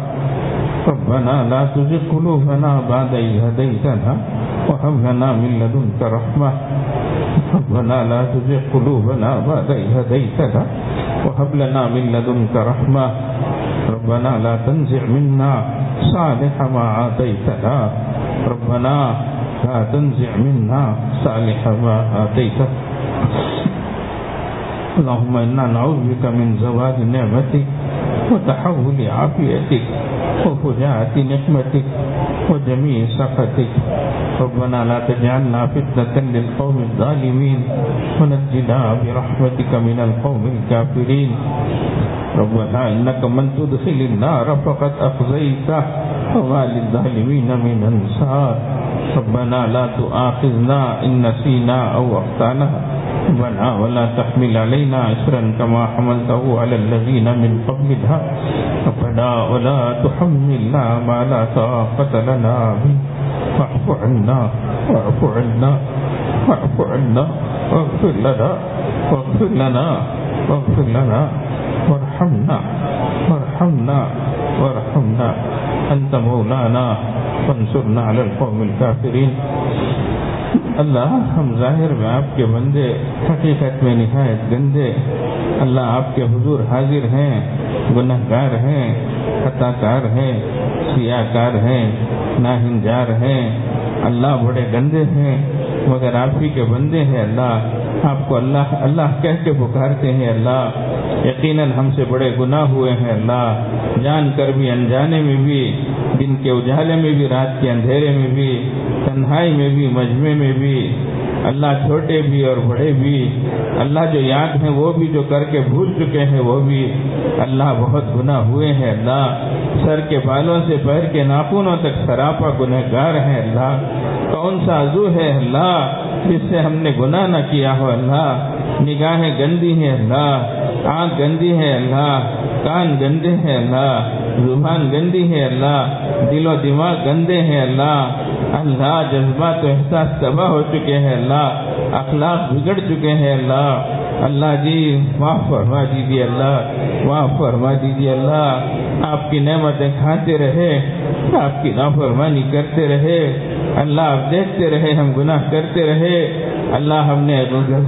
ربنا لا تزغ قلوبنا بعد إذ هديتنا وهب لنا من لدنك رحمة. ربنا لا تزغ قلوبنا بعد إذ هديتنا وهب لنا من لدنك رحمة. ربنا لا تنزع منا صالح ما آتيتنا. ربنا لا تنزع منا صالح ما آتيتنا. اللهم إنا نعوذ بك من زوال نعمتك وتحول عافيتك وفجاءة نقمتك وجميع سخطك. ربنا لا تجعلنا فتنة للقوم الظالمين ونجنا برحمتك من القوم الكافرين. ربنا إنك من تدخل النار فقد أخزيته وما للظالمين من أنصار. ربنا لا تؤاخذنا إن نسينا أو أخطأنا ربنا ولا تحمل علينا إصرا كما حملته على الذين من قبلنا ربنا ولا تحملنا ما لا طاقة لنا به واعف عنا واعف عنا واعف عنا واغفر لنا واغفر لنا واغفر لنا وارحمنا وارحمنا وارحمنا أنت مولانا فانصرنا على القوم الكافرين. اللہ ہم ظاہر میں آپ کے بندے حقیقت میں نہایت گندے. اللہ آپ کے حضور حاضر ہیں، گناہ گار ہیں، خطا کار ہیں، سیاہ کار ہیں، ناہنجار ہیں. اللہ بڑے گندے ہیں مگر آپ ہی کے بندے ہیں. اللہ آپ کو اللہ اللہ کہہ کے پکارتے ہیں. اللہ یقیناً ہم سے بڑے گناہ ہوئے ہیں. اللہ جان کر بھی انجانے میں بھی، دن کے اجالے میں بھی، رات کے اندھیرے میں بھی، تنہائی میں بھی، مجمع میں بھی. اللہ چھوٹے بھی اور بڑے بھی. اللہ جو یاد ہیں وہ بھی، جو کر کے بھول چکے ہیں وہ بھی. اللہ بہت گناہ ہوئے ہیں. اللہ سر کے بالوں سے پیر کے ناخنوں تک سراپا گنہ گار ہیں. اللہ کون سا عضو ہے اللہ جس سے ہم نے گناہ نہ کیا ہو. اللہ نگاہیں گندی ہیں. اللہ آنکھ گندی ہے. اللہ کان گندے ہیں. اللہ زبان گندی ہے. اللہ دل و دماغ گندے ہیں. اللہ اللہ جذبات و احساس تباہ ہو چکے ہیں. اللہ اخلاق بگڑ چکے ہیں. اللہ اللہ جی معاف فرما دیجیے. اللہ معاف فرما دیجیے. اللہ آپ کی نعمتیں کھاتے رہے، آپ کی نافرمانی کرتے رہے. اللہ آپ دیکھتے رہے ہم گناہ کرتے رہے. اللہ ہم نے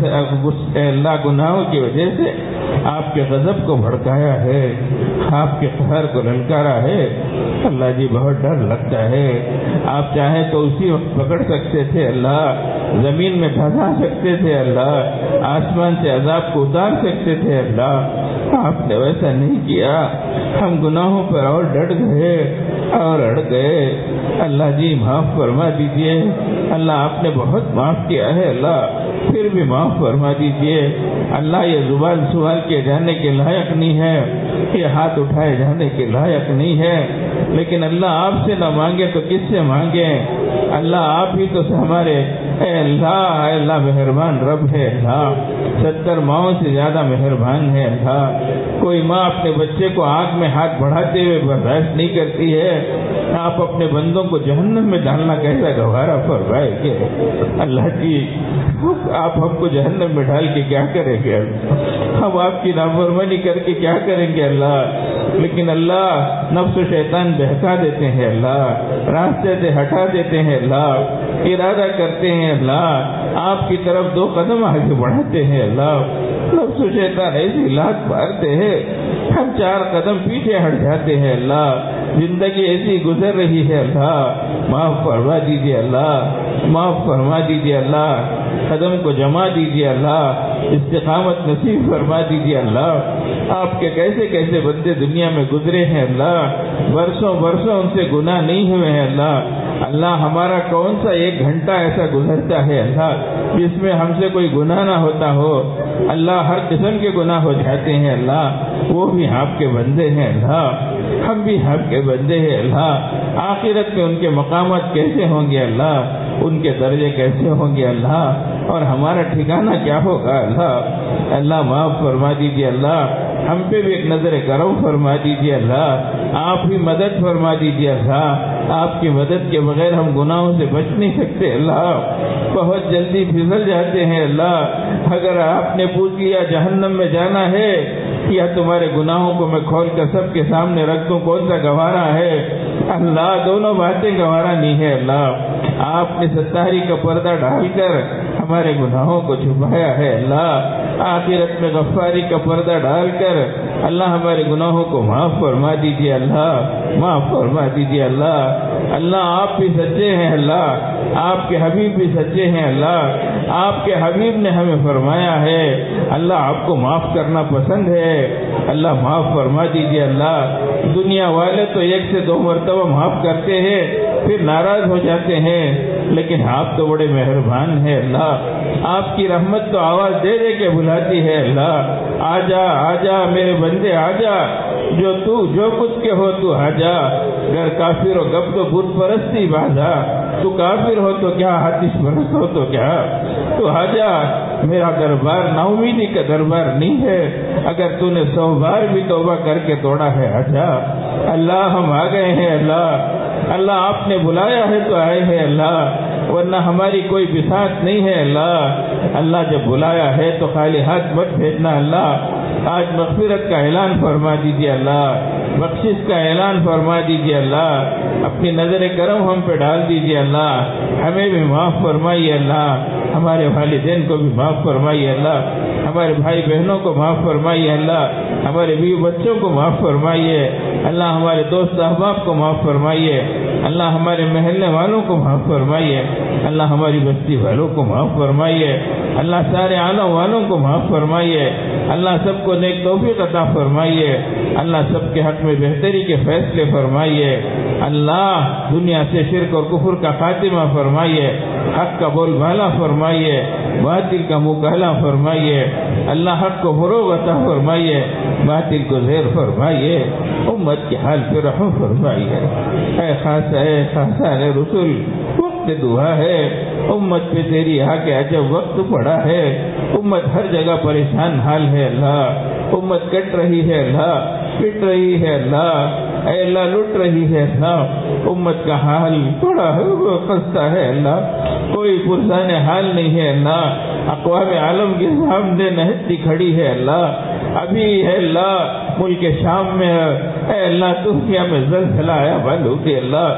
اللہ گناہوں کی وجہ سے آپ کے غضب کو بھڑکایا ہے، آپ کے قہر کو للکارا ہے۔ اللہ جی بہت ڈر لگتا ہے، آپ چاہیں تو اسی وقت پکڑ سکتے تھے اللہ، زمین میں دھسا سکتے تھے اللہ، آسمان سے عذاب کو اتار سکتے تھے اللہ، آپ نے ویسا نہیں کیا۔ ہم گناہوں پر اور ڈٹ گئے اور اڑ گئے۔ اللہ جی معاف فرما دیجئے، اللہ آپ نے بہت معاف کیا ہے اللہ، پھر بھی معاف فرما دیجئے۔ اللہ یہ زبان سوال کیے جانے کے لائق نہیں ہے، یہ ہاتھ اٹھائے جانے کے لائق نہیں ہے، لیکن اللہ آپ سے نہ مانگے تو کس سے مانگیں؟ اللہ آپ ہی تو ہمارے اے اللہ اے اللہ مہربان رب ہے اللہ، ستر ماؤں سے زیادہ مہربان ہے اللہ۔ کوئی ماں اپنے بچے کو آنکھ میں ہاتھ بڑھاتے ہوئے برداشت نہیں کرتی ہے، آپ اپنے بندوں کو جہنم میں ڈالنا کیسا گوارا فرمائے کہ اللہ جی آپ ہم کو جہنم میں ڈال کے کیا کریں گے؟ ہم آپ کی نافرمانی کر کے کیا کریں گے اللہ؟ لیکن اللہ نفس و شیطان بہکا دیتے ہیں اللہ، راستے سے ہٹا دیتے ہیں اللہ، ارادہ کرتے ہیں اللہ، آپ کی طرف دو قدم آگے بڑھاتے ہیں اللہ، نفس و شیطان ایسی لات مارتے ہیں ہم چار قدم پیچھے ہٹ جاتے ہیں اللہ، زندگی ایسی گزر رہی ہے اللہ، معاف فرما دیجیے اللہ، معاف فرما دیجیے اللہ، قدم کو جما دیجیے اللہ، استقامت نصیب فرما دیجیے اللہ۔ آپ کے کیسے کیسے بندے دنیا میں گزرے ہیں اللہ، برسوں برسوں ان سے گناہ نہیں ہوئے ہیں اللہ، اللہ ہمارا کون سا ایک گھنٹہ ایسا گزرتا ہے اللہ جس میں ہم سے کوئی گناہ نہ ہوتا ہو؟ اللہ ہر قسم کے گناہ ہو جاتے ہیں اللہ، وہ بھی آپ کے بندے ہیں اللہ، ہم بھی آپ کے بندے ہیں اللہ۔ آخرت میں ان کے مقامات کیسے ہوں گے اللہ، ان کے درجے کیسے ہوں گے اللہ، اور ہمارا ٹھکانہ کیا ہوگا اللہ؟ اللہ معاف فرما دیجیے اللہ، ہم پہ بھی ایک نظر کرم فرما دیجیے اللہ، آپ بھی مدد فرما دیجیے اللہ، آپ کی مدد کے بغیر ہم گناہوں سے بچ نہیں سکتے اللہ، بہت جلدی پھسل جاتے ہیں اللہ۔ اگر آپ نے پوچھ لیا جہنم میں جانا ہے یا تمہارے گناہوں کو میں کھول کر سب کے سامنے رکھ دوں، کون سا گوارا ہے؟ اللہ دونوں باتیں گوارا نہیں ہے اللہ، آپ نے ستاری کا پردہ ڈال کر ہمارے گناہوں کو چھپایا ہے اللہ، آخرت میں غفاری کا پردہ ڈال کر اللہ ہمارے گناہوں کو معاف فرما دیجیے اللہ، معاف فرما دیجیے اللہ۔ اللہ آپ بھی سچے ہیں اللہ، آپ کے حبیب بھی سچے ہیں اللہ، آپ کے حبیب نے ہمیں فرمایا ہے اللہ آپ کو معاف کرنا پسند ہے، اللہ معاف فرما دیجیے اللہ۔ دنیا والے تو ایک سے دو مرتبہ معاف کرتے ہیں پھر ناراض ہو جاتے ہیں، لیکن آپ تو بڑے مہربان ہیں اللہ، آپ کی رحمت تو آواز دے دے کے بلاتی ہے اللہ، آجا آجا میرے بندے آجا، جو تو جو کچھ کے ہو تو آجا، اگر کافر ہو گب تو بت پرستی بازا، تو کافر ہو تو کیا آتش پرست ہو تو کیا، تو آجا میرا دربار نا امیدی کا دربار نہیں ہے، اگر تو نے سو بار بھی توبہ کر کے توڑا ہے آجا۔ اللہ ہم آ گئے ہیں اللہ، اللہ آپ نے بلایا ہے تو آئے ہیں اللہ، ورنہ ہماری کوئی بساط نہیں ہے اللہ، اللہ جب بلایا ہے تو خالی ہاتھ مت بھیجنا اللہ۔ آج مغفرت کا اعلان فرما دیجیے اللہ، بخشش کا اعلان فرما دیجیے اللہ، اپنی نظر کرم ہم پہ ڈال دیجیے اللہ، ہمیں بھی معاف فرمائیے اللہ، ہمارے والدین کو بھی معاف فرمائیے اللہ، ہمارے بھائی بہنوں کو معاف فرمائیے اللہ، ہمارے بیوی بچوں کو معاف فرمائیے اللہ، ہمارے دوست احباب کو معاف فرمائیے اللہ، ہمارے محلے والوں کو معاف فرمائیے اللہ، ہماری بستی والوں کو معاف فرمائیے اللہ، سارے عالم والوں کو معاف فرمائیے اللہ، سب کو نیک توفیق عطا فرمائیے اللہ، سب کے حق میں بہتری کے فیصلے فرمائیے اللہ، دنیا سے شرک اور کفر کا خاتمہ فرمائیے، حق کا بول بالا فرمائیے، باطل کا مکالمہ فرمائیے اللہ، حق کو فروغ عطا فرمائیے، باطل کو زیر فرمائیے، امت کے حال پہ رحم فرمائیے، اے خاص اے خاصا اے رسول وقت دعا ہے، امت پہ تیری آ کے عجب وقت پڑا ہے، امت ہر جگہ پریشان حال ہے اللہ، امت کٹ رہی ہے اللہ، پٹ رہی ہے اللہ، اے اللہ لٹ رہی ہے اللہ، امت کا حال بڑا خستہ ہے اللہ، کوئی پرسان حال نہیں ہے اللہ، اقوام عالم کے سامنے نہتی کھڑی ہے اللہ، ابھی ہے اللہ ملک شام میں اے اللہ ترکیہ میں زلزلہ آیا معلوم کہ اللہ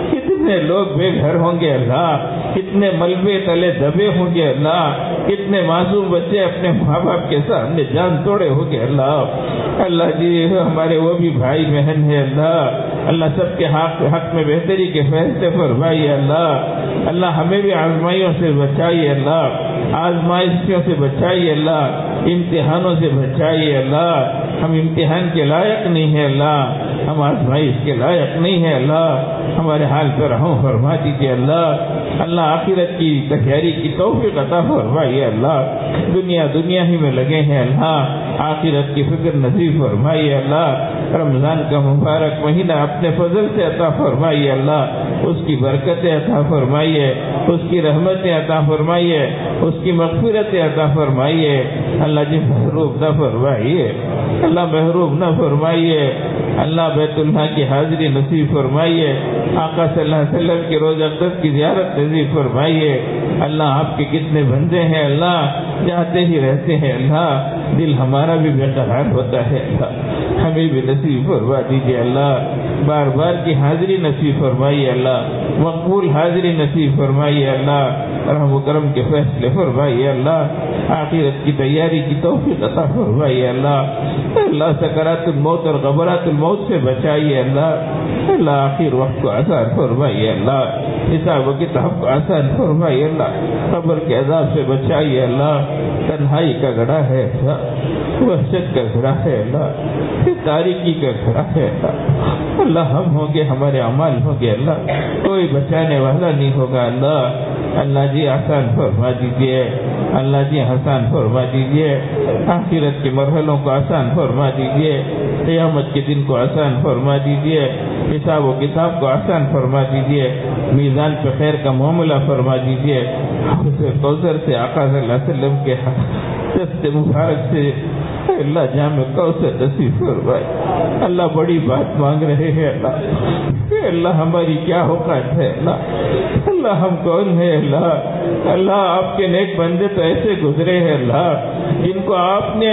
کتنے لوگ بے گھر ہوں گے اللہ، کتنے ملبے تلے دبے ہوں گے اللہ، کتنے معصوم بچے اپنے ماں باپ کے سامنے جان توڑے ہوں گے اللہ۔ اللہ جی ہمارے وہ بھی بھائی بہن ہے اللہ، اللہ سب کے حق حق میں بہتری کے فیصلے فرمائیے اللہ۔ اللہ ہمیں بھی آزمائیوں سے بچائیے اللہ، آزمائشوں سے بچائیے اللہ، امتحانوں سے بچائیے اللہ۔ ہم امتحان کے لائق نہیں ہے اللہ، ہم آزمائش کے لائق نہیں ہے اللہ، ہمارے حال پر رحم فرما دیجیے اللہ۔ اللہ آخرت کی تیاری کی توفیق عطا فرمائیے اللہ، دنیا دنیا ہی میں لگے ہیں اللہ، آخرت کی فکر نصیب فرمائیے اللہ۔ رمضان کا مبارک مہینہ اپنے فضل سے عطا فرمائیے اللہ، اس کی برکتیں عطا فرمائیے، اس کی رحمتیں عطا فرمائیے، اس کی مغفرتیں عطا فرمائیے اللہ جی، محروم نہ فرمائیے اللہ، محروم نہ فرمائیے اللہ، بیت اللہ کی حاضری نصیب فرمائیے، آقا صلی اللہ علیہ وسلم کی روضہ اقدس کی زیارت نصیب فرمائیے اللہ۔ آپ کے کتنے بندے ہیں اللہ، جاتے ہی رہتے ہیں اللہ، دل ہمارا بھی بے قرار ہوتا ہے اللہ، ہمیں بھی نصیب فرما دیجیے اللہ، بار بار کی حاضری نصیب فرمائیے اللہ، مقبول حاضری نصیب فرمائیے اللہ، رحم و کرم کے فیصلے فرمائیے اللہ، آخرت کی تیاری کی توفیق عطا فرمائیے اللہ۔ اللہ سکرات الموت اور غبرات الموت سے بچائیے اللہ، اللہ آخر وقت کو آسان فرمائیے اللہ، حساب و کتاب کو آسان فرمائیے اللہ، قبر کے عذاب سے بچائیے اللہ۔ تنہائی کا گڑھا ہے اللہ، وحشت کا گڑھا ہے اللہ، تاریکی کا گڑھا ہے اللہ، اللہ ہم ہوں گے، ہمارے اعمال ہوں گے اللہ، کوئی بچانے والا نہیں ہوگا اللہ۔ اللہ جی آسان فرما دیجیے اللہ جی، آسان فرما دیجیے، آخرت کے مرحلوں کو آسان فرما دیجیے، قیامت کے دن کو آسان فرما دیجیے، حساب و کتاب کو آسان فرما دیجیے، میزان پہ خیر کا معاملہ فرما دیجیے، کوثر سے آقا صلی اللہ علیہ وسلم کے دست مبارک سے اللہ جامع کوثر نصیب فرمائے اللہ۔ بڑی بات مانگ رہے ہیں اللہ، اللہ ہماری کیا اوقات ہے اللہ، اللہ ہم کون ہے اللہ، اللہ آپ کے نیک بندے تو ایسے گزرے ہیں اللہ، جن کو آپ نے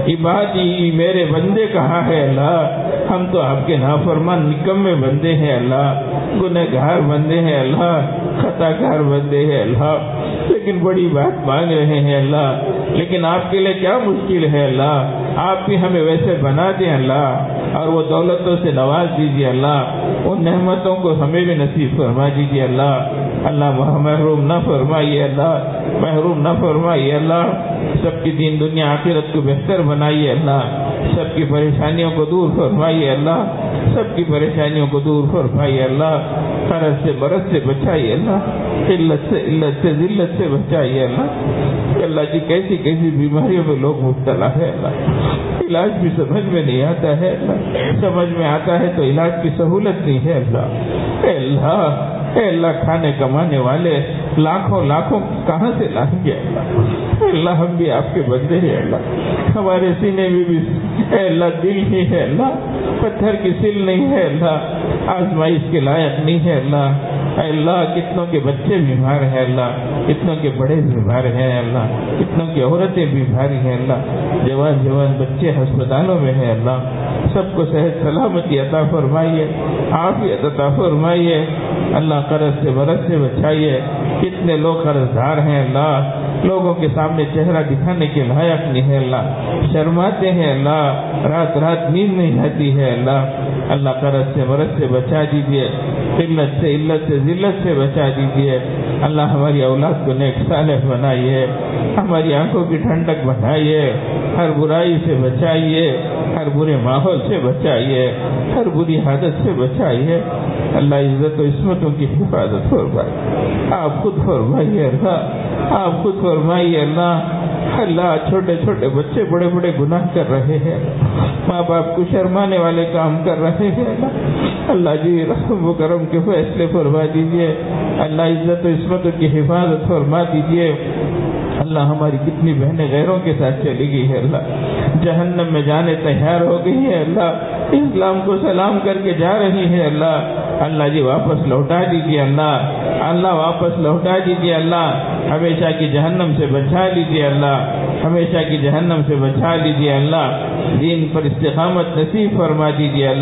عبادی میرے بندے کہا ہے اللہ، ہم تو آپ کے نافرمان نکمے بندے ہیں اللہ، گنہگار بندے ہیں اللہ، خطا کار بندے ہیں اللہ، لیکن بڑی بات مانگ رہے ہیں اللہ۔ لیکن آپ کے لیے کیا مشکل ہے اللہ، آپ بھی ہمیں ویسے بنا دیں اللہ، اور وہ دولتوں سے نواز دیجیے اللہ، ان نعمتوں کو ہمیں بھی نصیب فرما دیجیے اللہ، اللہ محروم نہ فرمائیے اللہ، محروم نہ فرمائیے اللہ، سب کی دین دنیا آخرت کو بہتر بنائیے اللہ، سب کی پریشانیوں کو دور فرمائیے اللہ، سب کی پریشانیوں کو دور فرمائیے اللہ، قرض سے برس سے بچائیے اللہ، علت سے علت سے ذلت سے بچائیے اللہ۔ اللہ جی کیسی کیسی بیماریوں میں لوگ مبتلا ہے اللہ، علاج بھی سمجھ میں نہیں آتا ہے اللہ، سمجھ میں آتا ہے تو علاج کی سہولت نہیں ہے اللہ۔ اے اللہ اے اللہ کھانے کمانے والے لاکھوں لاکھوں کہاں سے لائیں گے اللہ، اللہ ہم بھی آپ کے بندے ہیں اللہ، ہمارے سینے میں بھی اے اللہ دل ہی ہے اللہ، پتھر کی سل نہیں ہے اللہ، آزمائش کے لائق نہیں ہے اللہ۔ اے اللہ کتنوں کے بچے بیمار ہیں اللہ، کتنوں کے بڑے بیمار ہیں اللہ، کتنوں کی عورتیں بیماری ہیں اللہ، جوان جوان بچے ہسپتالوں میں ہیں اللہ، سب کو صحت سلامتی عطا فرمائیے، عافیت عطا فرمائیے اللہ، قرض سے برس سے بچائیے، کتنے لوگ قرض دار ہیں اللہ، لوگوں کے سامنے چہرہ دکھانے کے لائق نہیں ہے اللہ، شرماتے ہیں اللہ، رات رات نیند نہیں آتی ہے اللہ، اللہ قرض سے برس سے بچا دیجیے، قلت سے علت سے ذلت سے بچا دیجیے اللہ، ہماری اولاد کو نیک صالح بنائیے، ہماری آنکھوں کی ٹھنڈک بنائیے، ہر برائی سے بچائیے، ہر برے ماحول سے بچائیے، ہر بری عادت سے بچائیے اللہ، عزت و عصمتوں کی حفاظت فرمائیے، آپ خود فرمائیے اللہ، آپ خود فرمائیے اللہ۔ اللہ چھوٹے چھوٹے بچے بڑے بڑے گناہ کر رہے ہیں، ماں باپ کو شرمانے والے کام کر رہے ہیں اللہ، اللہ جی رحم و کرم کے فیصلے فرما دیجیے اللہ، عزت و عصمتوں کی حفاظت فرما دیجیے اللہ۔ ہماری کتنی بہنیں غیروں کے ساتھ چلی گئی ہے اللہ، جہنم میں جانے تیار ہو گئی ہے اللہ، اسلام کو سلام کر کے جا رہی ہے اللہ، اللہ جی واپس لوٹا دیجیے اللہ، اللہ واپس لوٹا دیجیے اللہ، ہمیشہ کی جہنم سے بچا لیجیے اللہ، ہمیشہ کی جہنم سے بچا لیجیے اللہ، دین پر استقامت نصیب فرما دیجیے اللہ،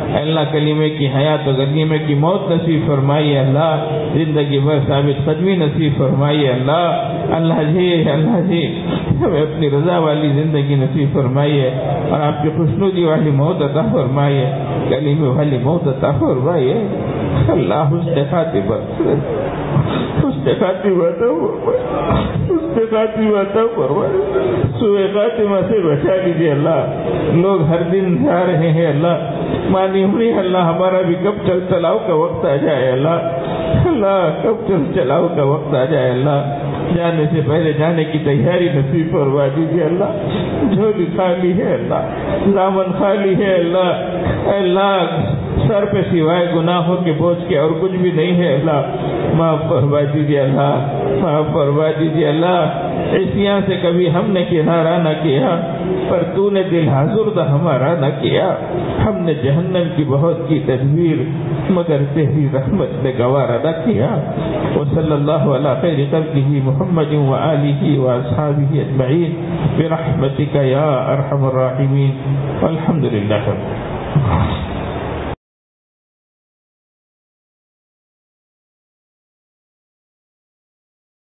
اللہ کلمے کی حیات و کلمے کی موت نصیب فرمائیے اللہ، زندگی بھر ثابت قدمی نصیب فرمائیے اللہ۔ اللہ جی اللہ جی ہمیں اپنی رضا والی زندگی نصیب فرمائیے اور آپ کی خوشنودی والی موت عطا فرمائیے، کلمے والی موت عطا فرمائیے اللہ۔ حسن خاتمہ حسن خاتمہ عطا فرمائیے، حسن خاتمہ عطا فرمائیے، سوء خاتمہ سے بچا لیجیے اللہ۔ لوگ ہر دن جا رہے ہیں اللہ، مانی ہوئی اللہ، ہمارا بھی کب چل چلاؤ کا وقت آ جائے اللہ، اللہ کب چل چلاؤ کا وقت آ جائے اللہ، جانے سے پہلے جانے کی تیاری نصیب فرما دیجیے اللہ۔ جھولی خالی ہے اللہ، دامن خالی ہے اللہ، اللہ سر پہ سوائے گناہوں کے بوجھ کے اور کچھ بھی نہیں ہے اللہ، معاف فرما دیجیے اللہ، معاف فرما دیجیے اللہ۔ عصیاں سے کبھی ہم نے کنارہ نہ کیا، پر تو نے دل حاضر تھا ہمارا نہ کیا، ہم نے جہنم کی بہت کی تدبیر مگر تیری رحمت نے گوارا نہ کیا۔ وصلی اللہ علی خیر خلقہ محمد وآلہ واصحابہ اجمعین برحمتک یا ارحم الراحمین، والحمد للہ۔